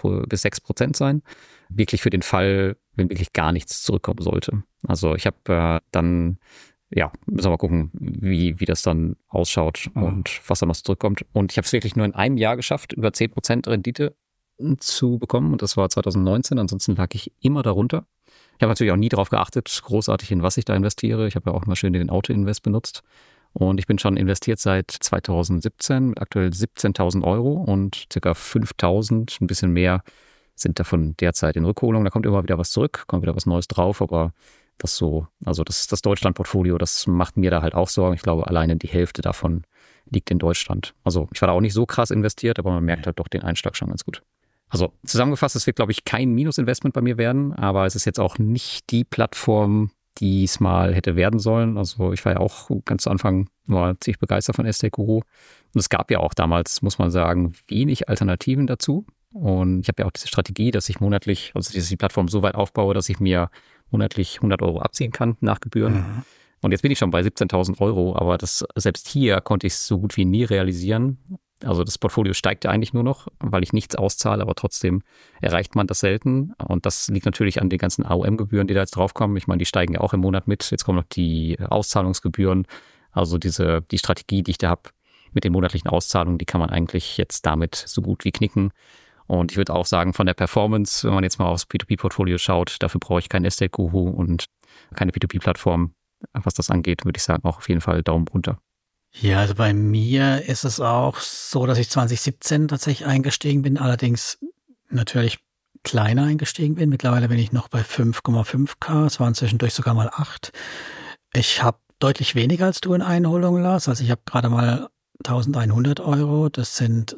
5-6% sein. Wirklich für den Fall, wenn wirklich gar nichts zurückkommen sollte. Also ich habe dann, ja, müssen wir mal gucken, wie das dann ausschaut und was da noch zurückkommt. Und ich habe es wirklich nur in einem Jahr geschafft, über 10% Rendite zu bekommen und das war 2019, ansonsten lag ich immer darunter. Ich habe natürlich auch nie darauf geachtet, großartig in was ich da investiere. Ich habe ja auch immer schön den Auto-Invest benutzt. Und ich bin schon investiert seit 2017, mit aktuell 17.000 Euro und circa 5.000, ein bisschen mehr, sind davon derzeit in Rückholung. Da kommt immer wieder was zurück, kommt wieder was Neues drauf, aber das so, also das Deutschland-Portfolio, das macht mir da halt auch Sorgen. Ich glaube, alleine die Hälfte davon liegt in Deutschland. Also ich war da auch nicht so krass investiert, aber man merkt halt doch den Einschlag schon ganz gut. Also zusammengefasst, es wird, glaube ich, kein Minusinvestment bei mir werden, aber es ist jetzt auch nicht die Plattform, die es mal hätte werden sollen. Also ich war ja auch ganz zu Anfang war ziemlich begeistert von Estate Guru. Und es gab ja auch damals, muss man sagen, wenig Alternativen dazu. Und ich habe ja auch diese Strategie, dass ich monatlich, also dass ich die Plattform so weit aufbaue, dass ich mir monatlich 100 Euro abziehen kann nach Gebühren. Und jetzt bin ich schon bei 17.000 Euro, aber selbst hier konnte ich es so gut wie nie realisieren. Also das Portfolio steigt ja eigentlich nur noch, weil ich nichts auszahle, aber trotzdem erreicht man das selten. Und das liegt natürlich an den ganzen AOM-Gebühren, die da jetzt draufkommen. Ich meine, die steigen ja auch im Monat mit. Jetzt kommen noch die Auszahlungsgebühren. Also die Strategie, die ich da habe mit den monatlichen Auszahlungen, die kann man eigentlich jetzt damit so gut wie knicken. Und ich würde auch sagen, von der Performance, wenn man jetzt mal aufs P2P-Portfolio schaut, dafür brauche ich keinen Estate Guru und keine P2P-Plattform. Was das angeht, würde ich sagen, auch auf jeden Fall Daumen runter. Ja, also bei mir ist es auch so, dass ich 2017 tatsächlich eingestiegen bin, allerdings natürlich kleiner eingestiegen bin. Mittlerweile bin ich noch bei 5,5K, es waren zwischendurch sogar mal 8. Ich habe deutlich weniger als du in Einholung, Lars. Also ich habe gerade mal 1.100 Euro, das sind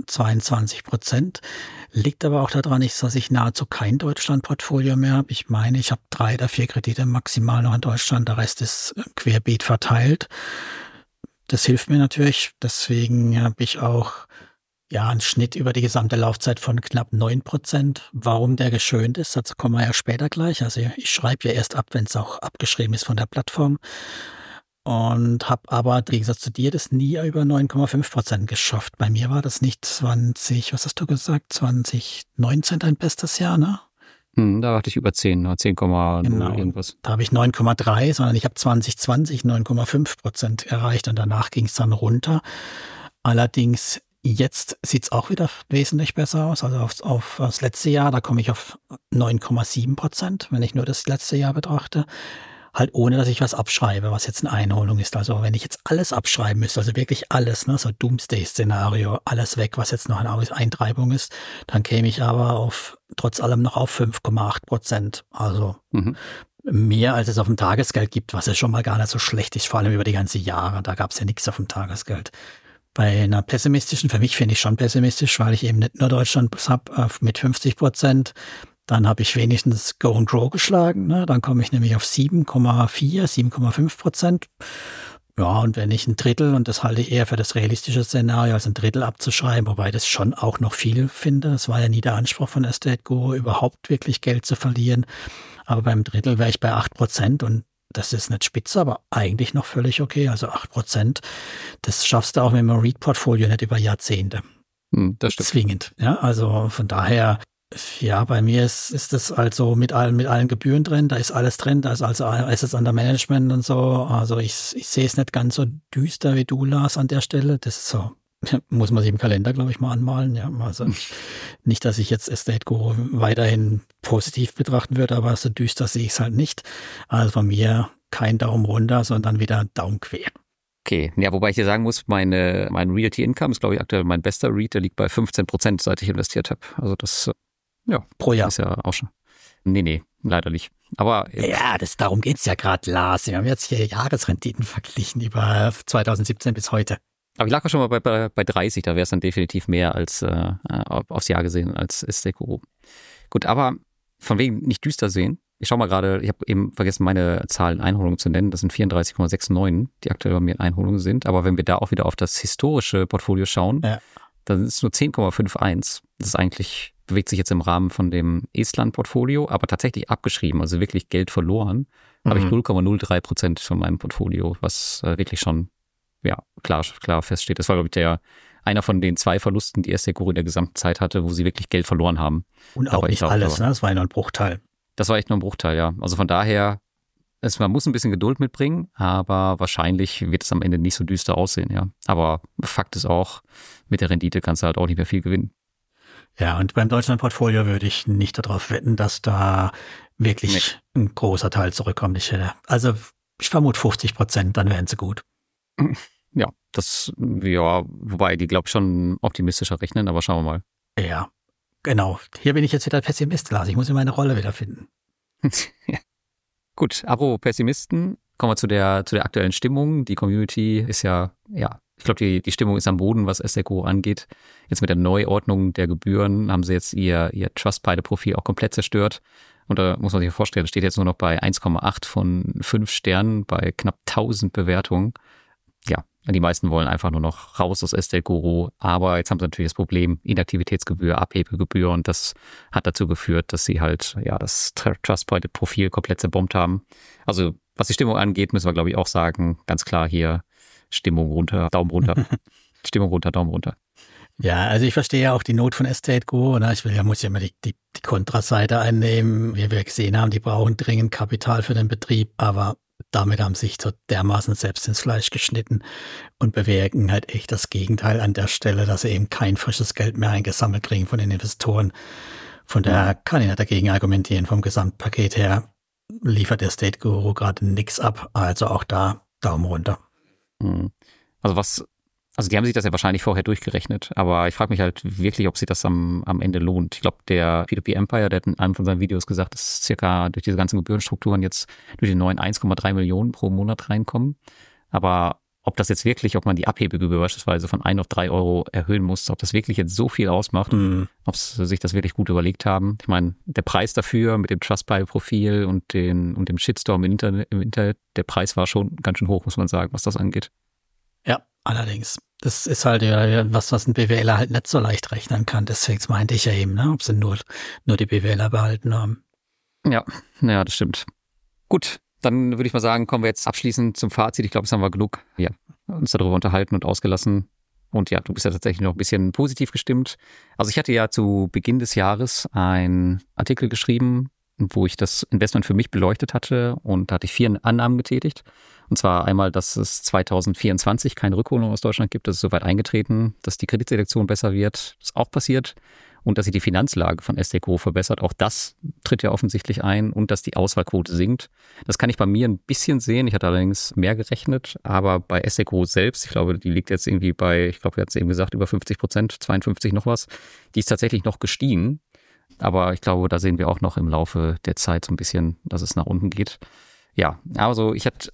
22%. Liegt aber auch daran, dass ich nahezu kein Deutschland-Portfolio mehr habe. Ich meine, ich habe 3 oder 4 Kredite maximal noch in Deutschland, der Rest ist querbeet verteilt. Das hilft mir natürlich, deswegen habe ich auch einen Schnitt über die gesamte Laufzeit von knapp 9%. Warum der geschönt ist, dazu kommen wir ja später gleich. Also ich schreibe ja erst ab, wenn es auch abgeschrieben ist von der Plattform. Und habe aber, im Gegensatz zu dir, das nie über 9,5% geschafft. Bei mir war das nicht was hast du gesagt, 2019 dein bestes Jahr, ne? Da hatte ich über 10, 10,0 genau. Irgendwas. Da habe ich 9,3, sondern ich habe 2020 9,5% erreicht und danach ging es dann runter. Allerdings jetzt sieht es auch wieder wesentlich besser aus. Also auf das letzte Jahr, da komme ich auf 9,7%, wenn ich nur das letzte Jahr betrachte. Halt ohne, dass ich was abschreibe, was jetzt eine Einholung ist. Also wenn ich jetzt alles abschreiben müsste, also wirklich alles, ne, so Doomsday-Szenario, alles weg, was jetzt noch eine Eintreibung ist, dann käme ich aber trotz allem noch auf 5,8%. Also mehr, als es auf dem Tagesgeld gibt, was ja schon mal gar nicht so schlecht ist, vor allem über die ganzen Jahre. Da gab es ja nichts auf dem Tagesgeld. Bei einer pessimistischen, für mich finde ich schon pessimistisch, weil ich eben nicht nur Deutschland habe mit 50%. Dann habe ich wenigstens Go and Grow geschlagen. Ne? Dann komme ich nämlich auf 7,5%. Ja, und wenn ich ein Drittel, und das halte ich eher für das realistische Szenario, als ein Drittel abzuschreiben, wobei das schon auch noch viel finde. Das war ja nie der Anspruch von Estate Guru, überhaupt wirklich Geld zu verlieren. Aber beim Drittel wäre ich bei 8% und das ist nicht spitze, aber eigentlich noch völlig okay. Also 8%, das schaffst du auch mit einem REIT-Portfolio nicht über Jahrzehnte. Das stimmt. Zwingend. Ja, also von daher, ja, bei mir ist das also mit allen Gebühren drin, da ist alles drin, da ist also Assets under Management und so. Also ich sehe es nicht ganz so düster wie du, Lars, an der Stelle. Das ist so, muss man sich im Kalender, glaube ich, mal anmalen. Ja, also nicht, dass ich jetzt Estate Guru weiterhin positiv betrachten würde, aber so düster sehe ich es halt nicht. Also von mir kein Daumen runter, sondern wieder Daumen quer. Okay, ja, wobei ich dir sagen muss, mein Realty Income ist, glaube ich, aktuell mein bester REIT, der liegt bei 15%, seit ich investiert habe. Also das pro Jahr. Ist ja auch schon. Nee, leider nicht. Aber ja, darum geht's ja gerade, Lars. Wir haben jetzt hier Jahresrenditen verglichen über 2017 bis heute. Aber ich lag auch schon mal bei 30, da wäre es dann definitiv mehr als aufs Jahr gesehen als Estate Guru. Gut, aber von wegen nicht düster sehen. Ich schaue mal gerade, ich habe eben vergessen, meine Zahlen Einholungen zu nennen. Das sind 34,69, die aktuell bei mir in Einholungen sind. Aber wenn wir da auch wieder auf das historische Portfolio schauen, dann ist es nur 10,51. Das ist eigentlich, bewegt sich jetzt im Rahmen von dem Estland-Portfolio, aber tatsächlich abgeschrieben, also wirklich Geld verloren. Habe ich 0,03% von meinem Portfolio, was wirklich schon klar feststeht. Das war, glaube ich, einer von den 2 Verlusten, die Estate in der gesamten Zeit hatte, wo sie wirklich Geld verloren haben. Und auch nicht alles, ne? Das war ja nur ein Bruchteil. Das war echt nur ein Bruchteil, ja. Also von daher, man muss ein bisschen Geduld mitbringen, aber wahrscheinlich wird es am Ende nicht so düster aussehen, ja. Aber Fakt ist auch, mit der Rendite kannst du halt auch nicht mehr viel gewinnen. Ja, und beim Deutschland-Portfolio würde ich nicht darauf wetten, dass da wirklich ein großer Teil zurückkommt. Ich vermute 50%, dann wären sie gut. Ja, wobei die, glaube ich, schon optimistischer rechnen, aber schauen wir mal. Ja, genau. Hier bin ich jetzt wieder Pessimist, Lars. Ich muss in meine Rolle wiederfinden. Ja. Gut, apropos Pessimisten, kommen wir zu der aktuellen Stimmung. Die Community ist ich glaube, die Stimmung ist am Boden, was Estate angeht. Jetzt mit der Neuordnung der Gebühren haben sie jetzt ihr Trustpilot-Profil auch komplett zerstört. Und da muss man sich vorstellen, das steht jetzt nur noch bei 1,8 von 5 Sternen bei knapp 1000 Bewertungen. Ja, die meisten wollen einfach nur noch raus aus Estate Guru, aber jetzt haben sie natürlich das Problem Inaktivitätsgebühr, Abhebegebühr und das hat dazu geführt, dass sie halt das Trustpilot-Profil komplett zerbombt haben. Also was die Stimmung angeht, müssen wir glaube ich auch sagen, ganz klar hier Stimmung runter, Daumen runter. Stimmung runter, Daumen runter. Ja, also ich verstehe ja auch die Not von Estate Guru. Muss ja immer die Kontraseite einnehmen. Wie wir gesehen haben, die brauchen dringend Kapital für den Betrieb, aber damit haben sich so dermaßen selbst ins Fleisch geschnitten und bewirken halt echt das Gegenteil an der Stelle, dass sie eben kein frisches Geld mehr eingesammelt kriegen von den Investoren. Von daher kann ich nicht dagegen argumentieren. Vom Gesamtpaket her liefert der Estate Guru gerade nichts ab. Also auch da Daumen runter. Also die haben sich das ja wahrscheinlich vorher durchgerechnet, aber ich frage mich halt wirklich, ob sich das am Ende lohnt. Ich glaube, der P2P Empire, der hat in einem von seinen Videos gesagt, dass circa durch diese ganzen Gebührenstrukturen jetzt durch die neuen 1,3 Millionen pro Monat reinkommen. Aber ob man die Abhebegebühr beispielsweise von 1 auf 3 Euro erhöhen muss, ob das wirklich jetzt so viel ausmacht, ob sie sich das wirklich gut überlegt haben. Ich meine, der Preis dafür mit dem Trustpilot-Profil und dem Shitstorm im Internet, der Preis war schon ganz schön hoch, muss man sagen, was das angeht. Ja, allerdings. Das ist halt was ein BWLer halt nicht so leicht rechnen kann. Deswegen meinte ich ja eben, ob sie nur die BWLer behalten haben. Ja, das stimmt. Gut, dann würde ich mal sagen, kommen wir jetzt abschließend zum Fazit. Ich glaube, jetzt haben wir genug uns darüber unterhalten und ausgelassen. Und ja, du bist ja tatsächlich noch ein bisschen positiv gestimmt. Also ich hatte ja zu Beginn des Jahres einen Artikel geschrieben, wo ich das Investment für mich beleuchtet hatte und da hatte ich 4 Annahmen getätigt. Und zwar einmal, dass es 2024 keine Rückholung aus Deutschland gibt, das ist soweit eingetreten, dass die Kreditselektion besser wird, das ist auch passiert und dass sich die Finanzlage von Estate Guru verbessert, auch das tritt ja offensichtlich ein und dass die Auswahlquote sinkt. Das kann ich bei mir ein bisschen sehen, ich hatte allerdings mehr gerechnet, aber bei Estate Guru selbst, ich glaube, die liegt jetzt irgendwie bei, wir hatten es eben gesagt, über 50%, 52 noch was, die ist tatsächlich noch gestiegen. Aber ich glaube, da sehen wir auch noch im Laufe der Zeit so ein bisschen, dass es nach unten geht. Ja, also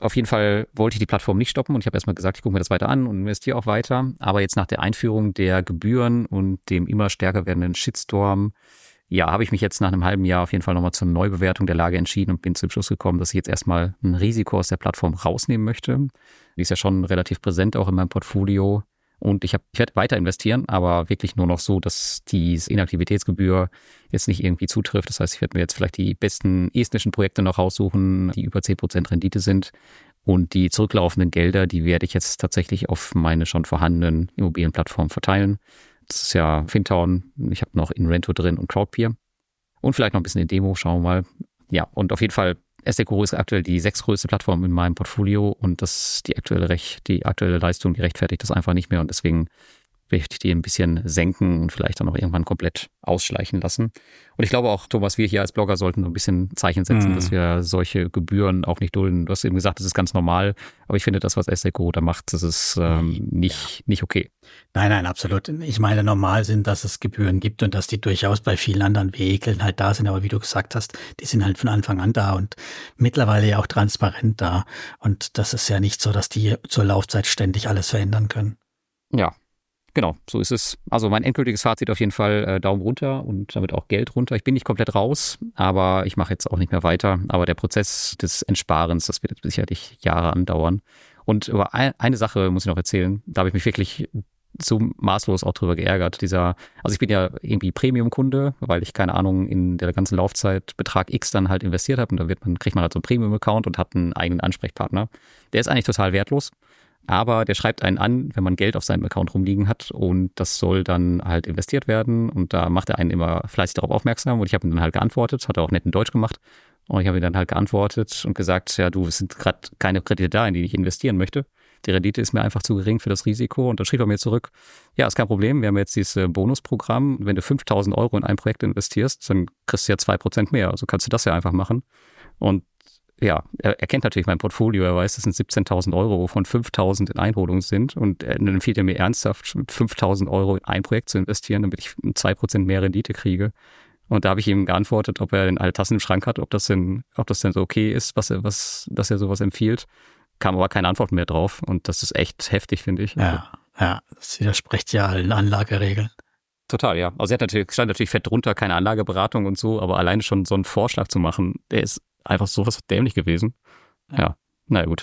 wollte ich die Plattform nicht stoppen und ich habe erstmal gesagt, ich gucke mir das weiter an und investiere auch weiter. Aber jetzt nach der Einführung der Gebühren und dem immer stärker werdenden Shitstorm, habe ich mich jetzt nach einem halben Jahr auf jeden Fall nochmal zur Neubewertung der Lage entschieden und bin zum Schluss gekommen, dass ich jetzt erstmal ein Risiko aus der Plattform rausnehmen möchte. Die ist ja schon relativ präsent auch in meinem Portfolio. Und ich werde weiter investieren, aber wirklich nur noch so, dass die Inaktivitätsgebühr jetzt nicht irgendwie zutrifft. Das heißt, ich werde mir jetzt vielleicht die besten estnischen Projekte noch raussuchen, die über 10% Rendite sind. Und die zurücklaufenden Gelder, die werde ich jetzt tatsächlich auf meine schon vorhandenen Immobilienplattformen verteilen. Das ist ja Fintown, ich habe noch Inrento drin und Crowdpeer. Und vielleicht noch ein bisschen in Demo, schauen wir mal. Ja, und auf jeden Fall, Estate Guru ist aktuell die 6. größte Plattform in meinem Portfolio und die aktuelle Leistung, die rechtfertigt das einfach nicht mehr und deswegen möchte ich die ein bisschen senken und vielleicht dann auch irgendwann komplett ausschleichen lassen. Und ich glaube auch, Thomas, wir hier als Blogger sollten ein bisschen Zeichen setzen, dass wir solche Gebühren auch nicht dulden. Du hast eben gesagt, das ist ganz normal, aber ich finde, das, was Estate Guru da macht, das ist nicht okay. Nein, absolut. Ich meine, normal sind, dass es Gebühren gibt und dass die durchaus bei vielen anderen Vehikeln halt da sind. Aber wie du gesagt hast, die sind halt von Anfang an da und mittlerweile ja auch transparent da. Und das ist ja nicht so, dass die zur Laufzeit ständig alles verändern können. Ja. Genau, so ist es. Also mein endgültiges Fazit auf jeden Fall Daumen runter und damit auch Geld runter. Ich bin nicht komplett raus, aber ich mache jetzt auch nicht mehr weiter. Aber der Prozess des Entsparens, das wird jetzt sicherlich Jahre andauern. Und über eine Sache muss ich noch erzählen. Da habe ich mich wirklich so maßlos auch drüber geärgert. Also ich bin ja irgendwie Premium-Kunde, weil ich, keine Ahnung, in der ganzen Laufzeit Betrag X dann halt investiert habe. Und da kriegt man halt so einen Premium-Account und hat einen eigenen Ansprechpartner. Der ist eigentlich total wertlos. Aber der schreibt einen an, wenn man Geld auf seinem Account rumliegen hat und das soll dann halt investiert werden und da macht er einen immer fleißig darauf aufmerksam und ich habe ihm dann halt geantwortet, hat er auch nett in Deutsch gemacht und ich habe ihm dann halt geantwortet und gesagt, ja du, es sind gerade keine Kredite da, in die ich investieren möchte. Die Rendite ist mir einfach zu gering für das Risiko und dann schrieb er mir zurück, ja, ist kein Problem, wir haben jetzt dieses Bonusprogramm, wenn du 5.000 € in ein Projekt investierst, dann kriegst du ja 2% mehr, also kannst du das ja einfach machen und ja, er kennt natürlich mein Portfolio, er weiß, das sind 17.000 €, wovon 5.000 in Einholung sind und dann empfiehlt er mir ernsthaft, mit 5.000 € in ein Projekt zu investieren, damit ich 2% mehr Rendite kriege. Und da habe ich ihm geantwortet, ob er denn alle Tassen im Schrank hat, ob das denn so okay ist, dass er sowas empfiehlt. Kam aber keine Antwort mehr drauf und das ist echt heftig, finde ich. Ja, das widerspricht ja allen Anlageregeln. Total, ja. Also stand natürlich fett drunter, keine Anlageberatung und so, aber alleine schon so einen Vorschlag zu machen, der ist einfach sowas dämlich gewesen. Ja, na gut.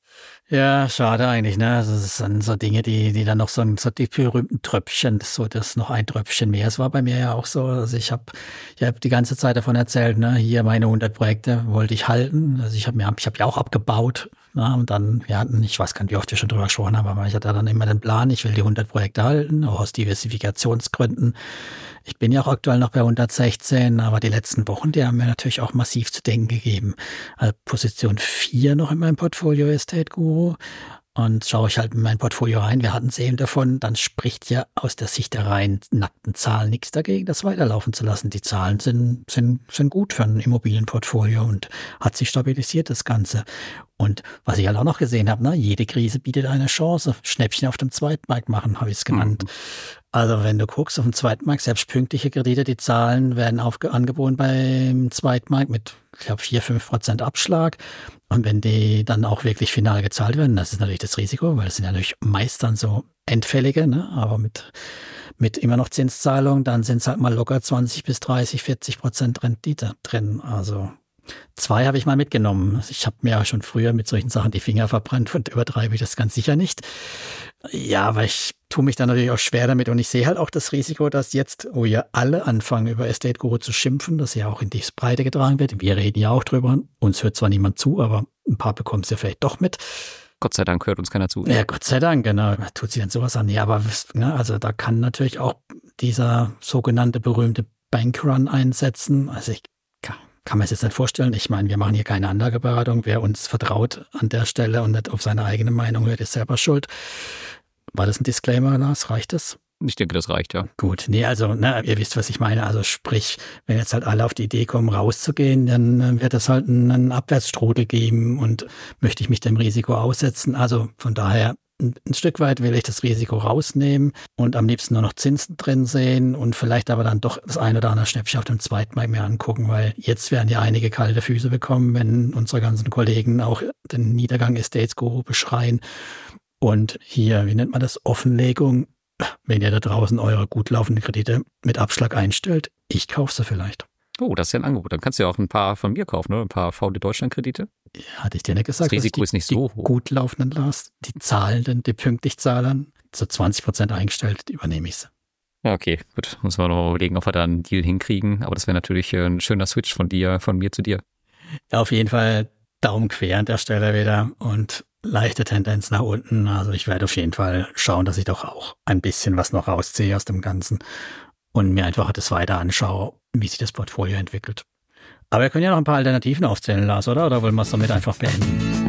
Ja, schade eigentlich, ne? Also es sind so Dinge, die dann noch so die berühmten Tröpfchen, das noch ein Tröpfchen mehr. Es war bei mir ja auch so, also ich hab die ganze Zeit davon erzählt, ne? Hier meine 100 Projekte wollte ich halten. Also ich habe ja auch abgebaut, ne? Und dann, ich weiß gar nicht, wie oft wir schon drüber gesprochen haben, aber ich hatte dann immer den Plan, ich will die 100 Projekte halten, auch aus Diversifikationsgründen. Ich bin ja auch aktuell noch bei 116, aber die letzten Wochen, die haben mir natürlich auch massiv zu denken gegeben. Also Position 4 noch in meinem Portfolio Estate Guru. Und schaue ich halt in mein Portfolio rein, wir hatten es eben davon, dann spricht ja aus der Sicht der rein nackten Zahlen nichts dagegen, das weiterlaufen zu lassen. Die Zahlen sind gut für ein Immobilienportfolio und hat sich stabilisiert, das Ganze. Und was ich halt auch noch gesehen habe, ne, jede Krise bietet eine Chance. Schnäppchen auf dem Zweitmarkt machen, habe ich es genannt. Also wenn du guckst auf dem Zweitmarkt, selbst pünktliche Kredite, die Zahlen werden angeboten beim Zweitmarkt mit, ich glaube, 4-5% Abschlag. Und wenn die dann auch wirklich final gezahlt werden, das ist natürlich das Risiko, weil das sind ja natürlich meist dann so endfällige, ne? Aber mit immer noch Zinszahlung, dann sind es halt mal locker 20-30-40% Rendite drin. Also 2 habe ich mal mitgenommen. Ich habe mir ja schon früher mit solchen Sachen die Finger verbrannt und übertreibe ich das ganz sicher nicht. Ja, aber ich tue mich dann natürlich auch schwer damit und ich sehe halt auch das Risiko, dass jetzt, wo ja alle anfangen, über Estate Guru zu schimpfen, dass ja auch in die Breite getragen wird. Wir reden ja auch drüber. Uns hört zwar niemand zu, aber ein paar bekommen es ja vielleicht doch mit. Gott sei Dank hört uns keiner zu. Ja, Gott sei Dank, genau. Tut sich dann sowas an. Ja, aber ne, also da kann natürlich auch dieser sogenannte berühmte Bankrun einsetzen. Also ich kann man es jetzt nicht vorstellen. Ich meine, wir machen hier keine Anlageberatung. Wer uns vertraut an der Stelle und nicht auf seine eigene Meinung hört, ist selber schuld. War das ein Disclaimer, Lars? Reicht das? Ich denke, das reicht, ja. Gut, nee, also ihr wisst, was ich meine. Also sprich, wenn jetzt halt alle auf die Idee kommen, rauszugehen, dann wird es halt einen Abwärtsstrudel geben und möchte ich mich dem Risiko aussetzen. Also von daher ein Stück weit will ich das Risiko rausnehmen und am liebsten nur noch Zinsen drin sehen und vielleicht aber dann doch das ein oder andere Schnäppchen auf dem Zweitmarkt mir angucken, weil jetzt werden ja einige kalte Füße bekommen, wenn unsere ganzen Kollegen auch den Niedergang Estate Guru beschreien. Und hier, wie nennt man das, Offenlegung, wenn ihr da draußen eure gut laufenden Kredite mit Abschlag einstellt, ich kaufe sie vielleicht. Oh, das ist ja ein Angebot. Dann kannst du ja auch ein paar von mir kaufen, oder? Ein paar VD Deutschland-Kredite. Ja, hatte ich dir nicht gesagt, das Risiko ist nicht so hoch. Gut laufenden Last, die zahlenden, die pünktlich zahlen, zu 20% eingestellt, übernehme ich sie. Ja, okay, gut. Muss man noch überlegen, ob wir da einen Deal hinkriegen. Aber das wäre natürlich ein schöner Switch von mir zu dir. Ja, auf jeden Fall Daumen quer an der Stelle wieder und leichte Tendenz nach unten. Also ich werde auf jeden Fall schauen, dass ich doch auch ein bisschen was noch rausziehe aus dem Ganzen und mir einfach das weiter anschaue, wie sich das Portfolio entwickelt. Aber wir können ja noch ein paar Alternativen aufzählen, Lars, oder? Oder wollen wir es damit einfach beenden?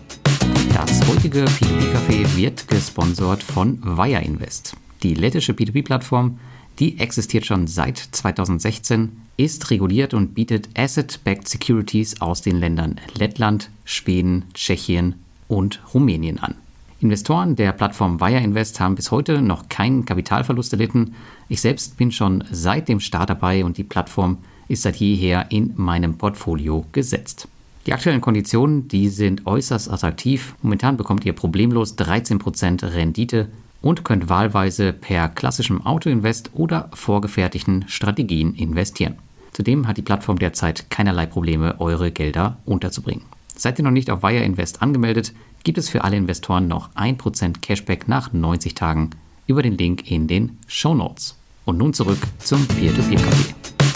Das heutige P2P-Café wird gesponsert von Via Invest. Die lettische P2P-Plattform, die existiert schon seit 2016, ist reguliert und bietet Asset-Backed Securities aus den Ländern Lettland, Schweden, Tschechien und Rumänien an. Investoren der Plattform Via Invest haben bis heute noch keinen Kapitalverlust erlitten. Ich selbst bin schon seit dem Start dabei und die Plattform ist seit jeher in meinem Portfolio gesetzt. Die aktuellen Konditionen, die sind äußerst attraktiv. Momentan bekommt ihr problemlos 13% Rendite und könnt wahlweise per klassischem Autoinvest oder vorgefertigten Strategien investieren. Zudem hat die Plattform derzeit keinerlei Probleme, eure Gelder unterzubringen. Seid ihr noch nicht auf Wire Invest angemeldet, gibt es für alle Investoren noch 1% Cashback nach 90 Tagen über den Link in den Shownotes. Und nun zurück zum Peer-to-Peer-Café.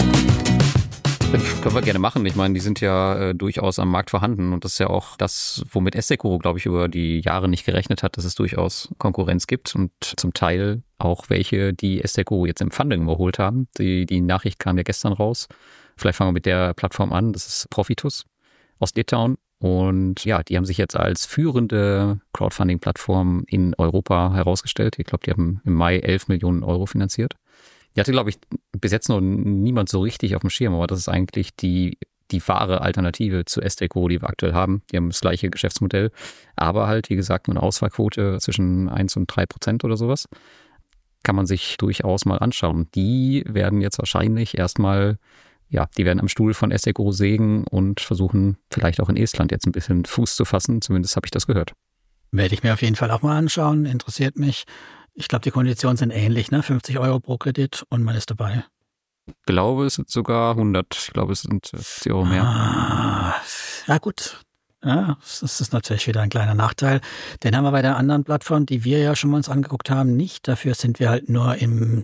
Können wir gerne machen. Ich meine, die sind ja durchaus am Markt vorhanden und das ist ja auch das, womit Essekuro, glaube ich, über die Jahre nicht gerechnet hat, dass es durchaus Konkurrenz gibt und zum Teil auch welche, die Essekuro jetzt im Funding überholt haben. Die Nachricht kam ja gestern raus. Vielleicht fangen wir mit der Plattform an. Das ist Profitus aus Litauen. Und ja, die haben sich jetzt als führende Crowdfunding-Plattform in Europa herausgestellt. Ich glaube, die haben im Mai 11 Millionen Euro finanziert. Die hatte, glaube ich, bis jetzt noch niemand so richtig auf dem Schirm, aber das ist eigentlich die wahre Alternative zu Essekuro, die wir aktuell haben. Die haben das gleiche Geschäftsmodell, aber halt, wie gesagt, mit einer Ausfallquote zwischen 1 und 3% oder sowas. Kann man sich durchaus mal anschauen. Die werden jetzt wahrscheinlich erstmal, die werden am Stuhl von Essekuro sägen und versuchen, vielleicht auch in Estland jetzt ein bisschen Fuß zu fassen. Zumindest habe ich das gehört. Werde ich mir auf jeden Fall auch mal anschauen, interessiert mich. Ich glaube, die Konditionen sind ähnlich, ne? 50 Euro pro Kredit und man ist dabei. Ich glaube, es sind sogar 100. Ich glaube, es sind 50 Euro mehr. Ja gut. Ja, das ist natürlich wieder ein kleiner Nachteil. Den haben wir bei der anderen Plattform, die wir ja schon mal uns angeguckt haben, nicht. Dafür sind wir halt nur in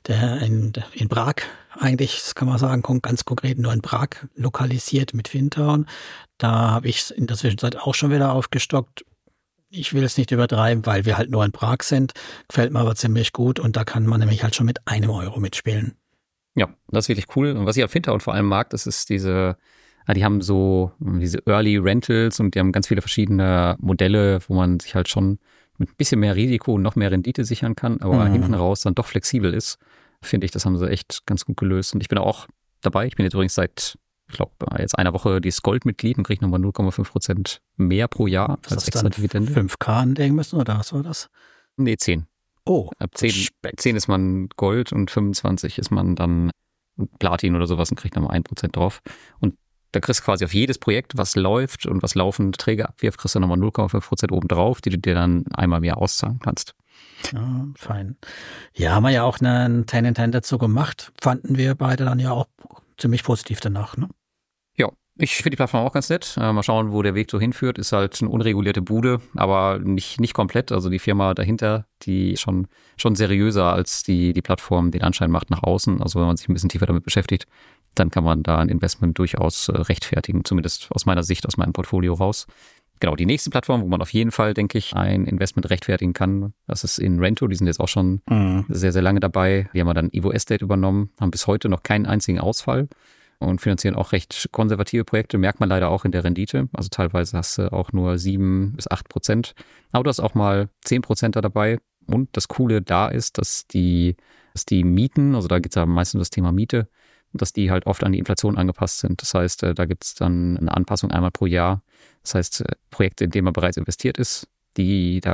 Prag, eigentlich, das kann man sagen, ganz konkret nur in Prag lokalisiert mit Fintown. Da habe ich in der Zwischenzeit auch schon wieder aufgestockt. Ich will es nicht übertreiben, weil wir halt nur in Prag sind. Gefällt mir aber ziemlich gut und da kann man nämlich halt schon mit 1 Euro mitspielen. Ja, das ist wirklich cool. Und was ich auf Fintown vor allem mag, das ist die haben so diese Early Rentals und die haben ganz viele verschiedene Modelle, wo man sich halt schon mit ein bisschen mehr Risiko und noch mehr Rendite sichern kann, aber hinten raus dann doch flexibel ist. Finde ich, das haben sie echt ganz gut gelöst. Und ich bin auch dabei. Ich bin jetzt übrigens seit, ich glaube, jetzt einer Woche dieses Gold-Mitglied und kriege nochmal 0,5% mehr pro Jahr als extra Dividende. 5K anlegen müssen oder was war das? Nee, 10. Oh, ab 10 ist man Gold und 25 ist man dann Platin oder sowas und kriegt nochmal 1% drauf. Und da kriegst du quasi auf jedes Projekt, was läuft und was laufend Träger abwirft, kriegst du nochmal 0,5% obendrauf, die du dir dann einmal mehr auszahlen kannst. Ja, fein. Ja, haben wir ja auch einen 10 in 10 dazu gemacht. Fanden wir beide dann ja auch ziemlich positiv danach, ne? Ja, ich finde die Plattform auch ganz nett. Mal schauen, wo der Weg so hinführt. Ist halt eine unregulierte Bude, aber nicht komplett. Also die Firma dahinter, die ist schon seriöser als die Plattform den Anschein macht nach außen. Also wenn man sich ein bisschen tiefer damit beschäftigt, dann kann man da ein Investment durchaus rechtfertigen, zumindest aus meiner Sicht, aus meinem Portfolio raus. Genau, die nächste Plattform, wo man auf jeden Fall, denke ich, ein Investment rechtfertigen kann, das ist in Rento. Die sind jetzt auch schon sehr, sehr lange dabei. Die haben dann Evo Estate übernommen, haben bis heute noch keinen einzigen Ausfall und finanzieren auch recht konservative Projekte, merkt man leider auch in der Rendite. Also teilweise hast du auch nur 7-8%. Aber du hast auch mal 10% da dabei. Und das Coole da ist, dass die Mieten, also da geht es ja meistens um das Thema Miete, dass die halt oft an die Inflation angepasst sind. Das heißt, da gibt es dann eine Anpassung einmal pro Jahr. Das heißt, Projekte, in denen man bereits investiert ist, kriegt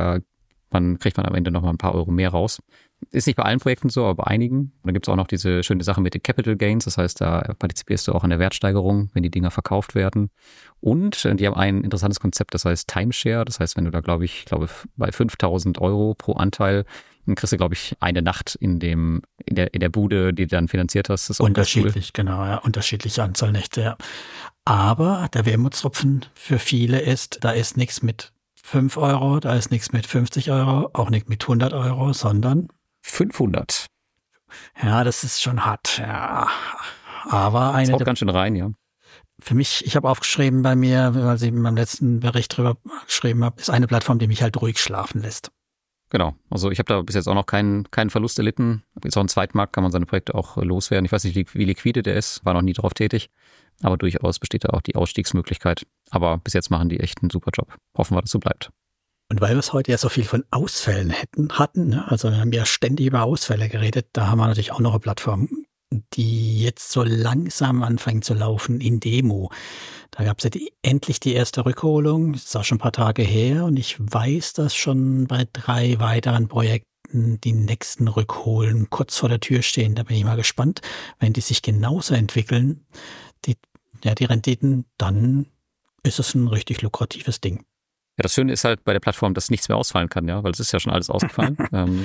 man am Ende noch mal ein paar Euro mehr raus. Ist nicht bei allen Projekten so, aber bei einigen. Und dann gibt es auch noch diese schöne Sache mit den Capital Gains. Das heißt, da partizipierst du auch an der Wertsteigerung, wenn die Dinger verkauft werden. Und die haben ein interessantes Konzept, das heißt Timeshare. Das heißt, wenn du da, glaube ich, bei 5.000 Euro pro Anteil, dann kriegst du, glaube ich, eine Nacht in der Bude, die du dann finanziert hast. Das ist unterschiedlich, cool. Genau, ja, unterschiedliche Anzahl Nächte, ja. Aber der Wermutstropfen für viele ist, da ist nichts mit 5 Euro, da ist nichts mit 50 Euro, auch nicht mit 100 Euro, sondern 500. Ja, das ist schon hart, ja. Aber das haut ganz schön rein, ja. Für mich, ich habe aufgeschrieben bei mir, weil ich in meinem letzten Bericht drüber geschrieben habe, ist eine Plattform, die mich halt ruhig schlafen lässt. Genau, also ich habe da bis jetzt auch noch keinen Verlust erlitten. Jetzt auch im Zweitmarkt kann man seine Projekte auch loswerden. Ich weiß nicht, wie liquide der ist, war noch nie drauf tätig, aber durchaus besteht da auch die Ausstiegsmöglichkeit. Aber bis jetzt machen die echt einen super Job. Hoffen wir, dass es so bleibt. Und weil wir es heute ja so viel von Ausfällen hatten, ne? Also wir haben ja ständig über Ausfälle geredet, da haben wir natürlich auch noch eine Plattform, die jetzt so langsam anfängt zu laufen, Indemo. Da gab es ja endlich die erste Rückholung, das ist auch schon ein paar Tage her und ich weiß, dass schon bei 3 weiteren Projekten die nächsten Rückholen kurz vor der Tür stehen. Da bin ich mal gespannt, wenn die sich genauso entwickeln, die Renditen, dann ist es ein richtig lukratives Ding. Ja, das Schöne ist halt bei der Plattform, dass nichts mehr ausfallen kann, ja, weil es ist ja schon alles ausgefallen.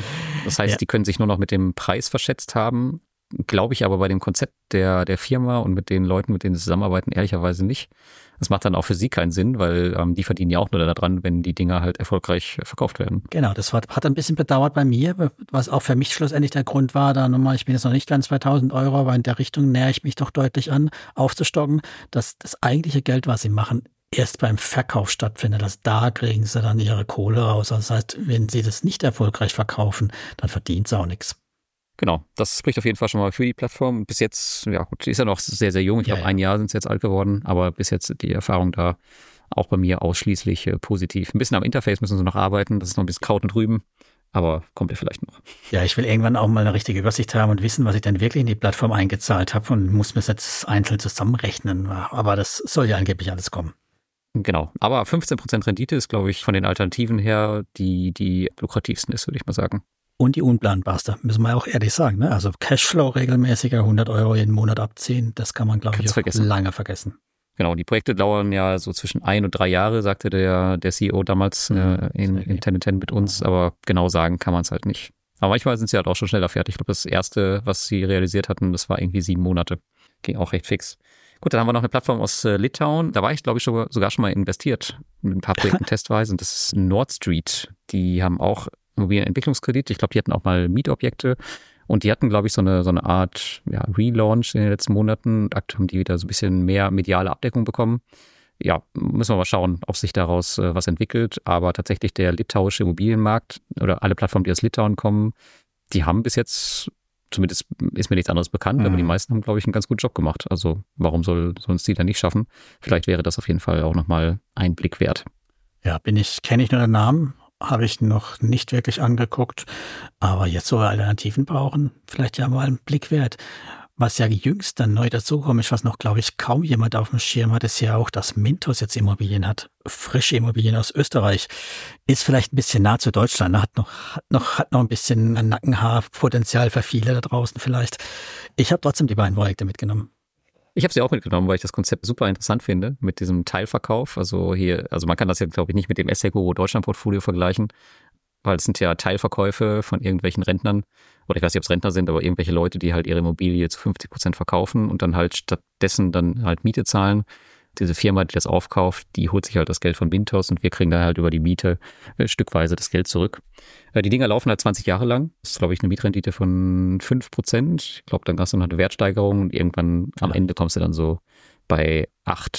Das heißt, die können sich nur noch mit dem Preis verschätzt haben. Glaube ich aber bei dem Konzept der Firma und mit den Leuten, mit denen sie zusammenarbeiten, ehrlicherweise nicht. Das macht dann auch für sie keinen Sinn, weil die verdienen ja auch nur daran, wenn die Dinger halt erfolgreich verkauft werden. Genau, das hat ein bisschen bedauert bei mir, was auch für mich schlussendlich der Grund war, da nochmal, ich bin jetzt noch nicht ganz 2.000 €, aber in der Richtung nähere ich mich doch deutlich an, aufzustocken, dass das eigentliche Geld, was sie machen, erst beim Verkauf stattfindet. Also da kriegen sie dann ihre Kohle raus. Das heißt, wenn sie das nicht erfolgreich verkaufen, dann verdient sie auch nichts. Genau, das spricht auf jeden Fall schon mal für die Plattform. Bis jetzt, ja gut, die ist ja noch sehr, sehr jung. Ich glaube, 1 Jahr sind sie jetzt alt geworden, aber bis jetzt die Erfahrung da auch bei mir ausschließlich positiv. Ein bisschen am Interface müssen sie noch arbeiten, das ist noch ein bisschen Kraut und Rüben, aber kommt ja vielleicht noch. Ja, ich will irgendwann auch mal eine richtige Übersicht haben und wissen, was ich denn wirklich in die Plattform eingezahlt habe und muss mir das jetzt einzeln zusammenrechnen. Aber das soll ja angeblich alles kommen. Genau, aber 15% Rendite ist, glaube ich, von den Alternativen her die lukrativsten ist, würde ich mal sagen. Und die unplanbarste, müssen wir auch ehrlich sagen. Ne? Also Cashflow regelmäßiger, 100 € jeden Monat abziehen, das kann man, glaube ich, auch lange vergessen. Genau, die Projekte dauern ja so zwischen 1 und 3 Jahre, sagte der CEO damals in 10 mit uns, aber genau sagen kann man es halt nicht. Aber manchmal sind sie halt auch schon schneller fertig. Ich glaube, das erste, was sie realisiert hatten, das war irgendwie 7 Monate. Ging auch recht fix. Gut, dann haben wir noch eine Plattform aus Litauen. Da war ich, glaube ich, sogar schon mal investiert mit ein paar Projekten testweise. Und das ist Nord Street. Die haben auch Immobilienentwicklungskredit. Ich glaube, die hatten auch mal Mietobjekte. Und die hatten, glaube ich, so eine Art Relaunch in den letzten Monaten. Und aktuell haben die wieder so ein bisschen mehr mediale Abdeckung bekommen. Ja, müssen wir mal schauen, ob sich daraus was entwickelt. Aber tatsächlich der litauische Immobilienmarkt oder alle Plattformen, die aus Litauen kommen, die haben bis jetzt, zumindest ist mir nichts anderes bekannt, aber die meisten haben, glaube ich, einen ganz guten Job gemacht. Also warum sollen es die dann nicht schaffen? Vielleicht wäre das auf jeden Fall auch nochmal ein Blick wert. Ja, kenne ich nur den Namen, habe ich noch nicht wirklich angeguckt. Aber jetzt so Alternativen brauchen, vielleicht ja mal einen Blick wert. Was ja jüngst dann neu dazugekommen ist, was noch, glaube ich, kaum jemand auf dem Schirm hat, ist ja auch, dass Mintos jetzt Immobilien hat. Frische Immobilien aus Österreich. Ist vielleicht ein bisschen nah zu Deutschland. Hat noch ein bisschen ein Nackenhaarpotenzial für viele da draußen vielleicht. Ich habe trotzdem die beiden Projekte mitgenommen. Ich habe sie auch mitgenommen, weil ich das Konzept super interessant finde mit diesem Teilverkauf. Also man kann das ja, glaube ich, nicht mit dem Asseco Deutschland Portfolio vergleichen, weil es sind ja Teilverkäufe von irgendwelchen Rentnern, oder ich weiß nicht, ob es Rentner sind, aber irgendwelche Leute, die halt ihre Immobilie zu 50% verkaufen und dann halt stattdessen dann halt Miete zahlen. Diese Firma, die das aufkauft, die holt sich halt das Geld von Mintos und wir kriegen dann halt über die Miete stückweise das Geld zurück. Die Dinger laufen halt 20 Jahre lang. Das ist, glaube ich, eine Mietrendite von 5%. Ich glaube, dann hast du noch eine Wertsteigerung und irgendwann am Ende kommst du dann so bei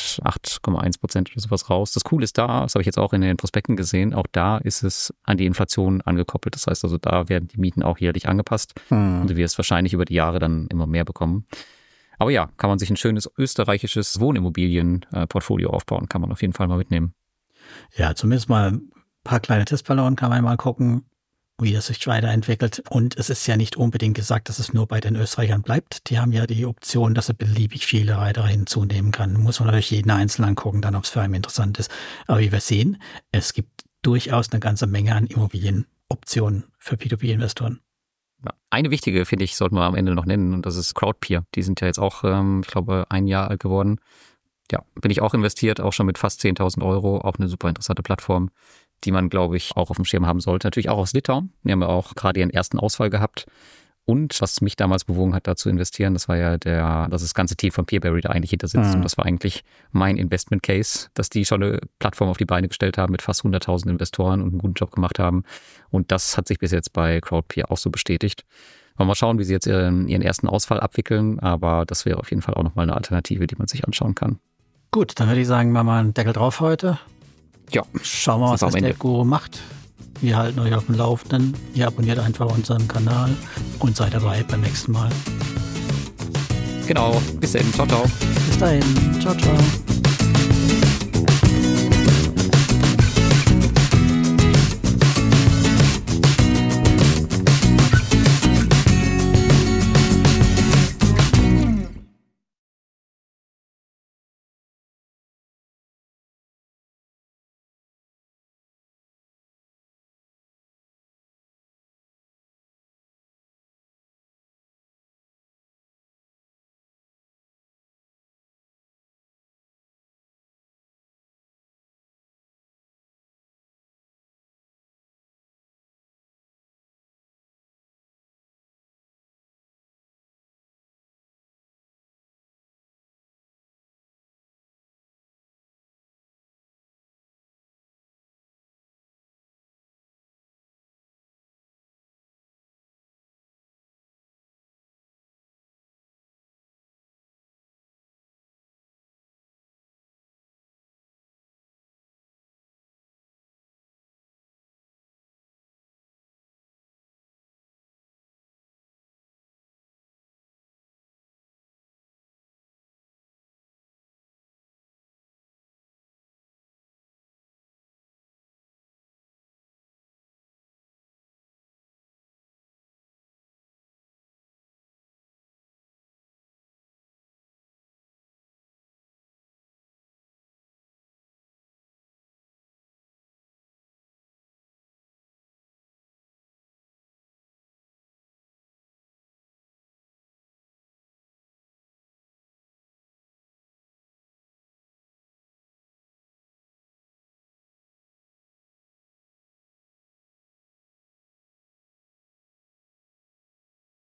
8,1% oder sowas raus. Das Coole ist da, das habe ich jetzt auch in den Prospekten gesehen, auch da ist es an die Inflation angekoppelt. Das heißt also, da werden die Mieten auch jährlich angepasst und du wirst wahrscheinlich über die Jahre dann immer mehr bekommen. Aber ja, kann man sich ein schönes österreichisches Wohnimmobilienportfolio aufbauen, kann man auf jeden Fall mal mitnehmen. Ja, zumindest mal ein paar kleine Testballonen kann man mal gucken, wie das sich weiterentwickelt. Und es ist ja nicht unbedingt gesagt, dass es nur bei den Österreichern bleibt. Die haben ja die Option, dass er beliebig viele weiter hinzunehmen kann. Muss man natürlich jeden Einzelnen angucken, dann ob es für einen interessant ist. Aber wie wir sehen, es gibt durchaus eine ganze Menge an Immobilienoptionen für P2P-Investoren. Eine wichtige, finde ich, sollten wir am Ende noch nennen, und das ist Crowdpeer. Die sind ja jetzt auch, ich glaube, 1 Jahr alt geworden. Ja, bin ich auch investiert, auch schon mit fast 10.000 €. Auch eine super interessante Plattform, die man, glaube ich, auch auf dem Schirm haben sollte. Natürlich auch aus Litauen. Die haben ja auch gerade ihren ersten Ausfall gehabt. Und was mich damals bewogen hat, da zu investieren, das war ja das ganze Team von Peerberry da eigentlich hinter sitzt. Und das war eigentlich mein Investment Case, dass die schon eine Plattform auf die Beine gestellt haben mit fast 100.000 Investoren und einen guten Job gemacht haben. Und das hat sich bis jetzt bei Crowdpeer auch so bestätigt. Mal schauen, wie sie jetzt ihren ersten Ausfall abwickeln. Aber das wäre auf jeden Fall auch nochmal eine Alternative, die man sich anschauen kann. Gut, dann würde ich sagen, machen wir einen Deckel drauf heute. Ja. Schauen wir mal, was der Guru macht. Wir halten euch auf dem Laufenden. Ihr abonniert einfach unseren Kanal und seid dabei beim nächsten Mal. Genau. Bis dann. Ciao, ciao. Bis dahin. Ciao, ciao.